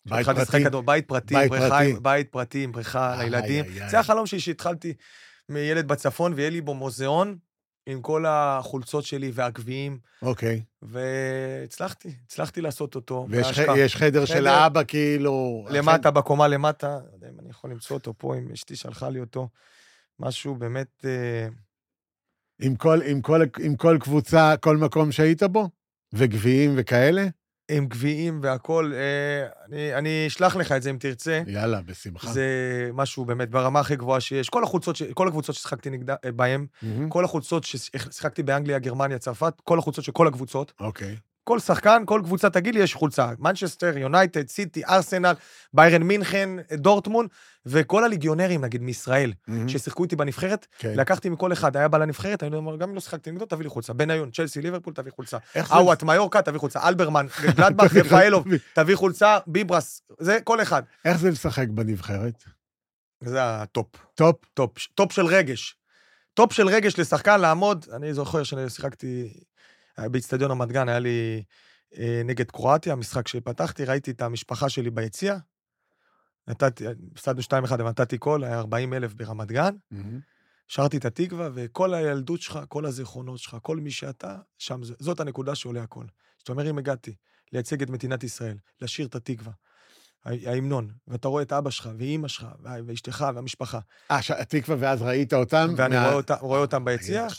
Speaker 3: בית פרטי, עם בריכה לילדים, זה החלום שלי שהתחלתי מילד בצפון, ויהיה לי בו מוזיאון, עם כל החולצות שלי והגביעים.
Speaker 2: אוקיי.
Speaker 3: והצלחתי לעשות אותו.
Speaker 2: ויש חדר של האבא כאילו...
Speaker 3: למטה, בקומה למטה, לא יודע אם אני יכול למצוא אותו פה, אם אשתי שלחה לי אותו, משהו באמת...
Speaker 2: עם כל קבוצה, כל מקום שהיית בו? וגביעים וכאלה?
Speaker 3: עם גביעים והכל, אני אשלח לך את זה אם תרצה.
Speaker 2: יאללה, בשמחה.
Speaker 3: זה משהו באמת ברמה הכי גבוהה שיש. כל הקבוצות ששחקתי בהם, כל הקבוצות ששחקתי באנגליה, גרמניה, צרפת, כל הקבוצות של כל הקבוצות.
Speaker 2: אוקיי.
Speaker 3: כל שחקן, כל קבוצה תגיד לי יש חולצה. מנצ'סטר, יונייטד, סיטי, ארסנל, ביירן מינכן, דורטמונד, וכל הליגיונרים, נגיד, מישראל, ששיחקו איתי בנבחרת, לקחתי מכל אחד, היה בא לנבחרת, אני אומר, גם אם לא שיחקתי נגדו, תביא לי חולצה. בניון, צ'לסי, ליברפול, תביא חולצה. אוואט, מיורקה, תביא חולצה. אלברמן, גלדבך, רפאלוב, תביא חולצה, ביברס, זה כל אחד.
Speaker 2: איך זה לשחק בנבחרת?
Speaker 3: זה הטופ.
Speaker 2: טופ?
Speaker 3: טופ של רגש. טופ של רגש לשחקן לעמוד, אני זוכר ששיחקתי באצטדיון רמת גן, היה לי נגד קרואטיה, המשחק שפתחתי, ראיתי את המשפחה שלי ביציאה, הפסדנו 2-1, ונתתי קול, היה 40,000 ברמת גן, שרתי את התקווה, וכל הילדות שלך, כל הזיכרונות שלך, כל מי שאתה, שם, זאת הנקודה שעולה הכל. זאת אומרת, אם הגעתי לייצג את מדינת ישראל, לשיר את התקווה, ההמנון, ואתה רואה את אבא שלך, ואימא שלך, ואשתך, והמשפחה.
Speaker 2: התקווה, ואז ראית אותם?
Speaker 3: ואני רואה אותם ביציאה.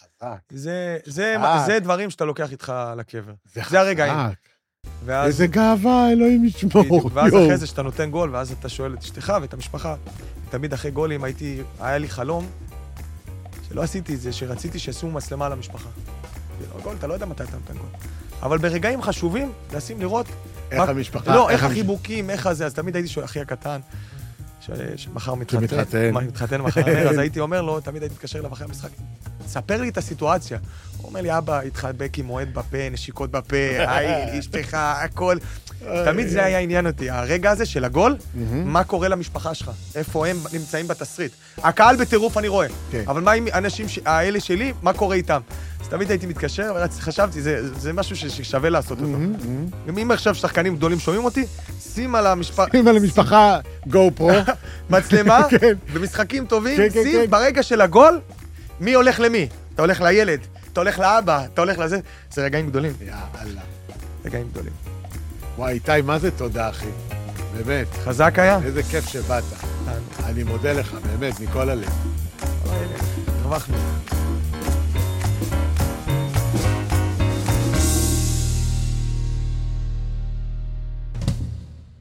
Speaker 3: זה דברים שאתה לוקח איתך לקבר. זה הרגעים.
Speaker 2: איזה גאווה, אלוהים ישמור.
Speaker 3: ואז אחרי זה שאתה נותן גול, ואז אתה שואל את אשתך ואת המשפחה. תמיד אחרי גולים היה לי חלום, שלא עשיתי את זה, שרציתי שישימו מצלמה על המשפחה. גול, אתה לא יודע מתי אתה נותן גול. אבל ברגעים חשובים, לשים לראות
Speaker 2: איך המשפחה...
Speaker 3: לא, איך החיבוקים, איך הזה, אז תמיד הייתי שואל, אחי הקטן, שמחר מתחתן מחר, אז הייתי אומר לו, תמיד הייתי מתקשר אליו אחרי המשחק, ספר לי את הסיטואציה. הוא אומר לי, אבא, התחבק עם מועד בפה, נשיקות בפה, היי, אשתך, הכל. תמיד זה היה עניין אותי, הרגע הזה של הגול, מה קורה למשפחה שלך? איפה הם נמצאים בתסריט? הקהל בטירוף אני רואה, אבל מה עם אנשים האלה שלי, מה קורה איתם? אז תמיד הייתי מתקשר, וחשבתי, זה משהו ששווה לעשות אותו. אם עכשיו שחקנים גדולים שומעים אותי, שים על
Speaker 2: המשפחה גו פרו.
Speaker 3: מצלמה, במשחקים טובים, שים ברגע של הגול, מי הולך למי? אתה הולך לילד, אתה הולך לאבא, אתה הולך לזה. זה רגעים גדולים.
Speaker 2: יאללה.
Speaker 3: רגעים גדולים.
Speaker 2: וואי, איתי, מה זה תודה, אחי? באמת.
Speaker 3: חזק היה?
Speaker 2: איזה כיף שבאת. אני מודה לך, באמת, מכל הלב.
Speaker 3: הרווחנו.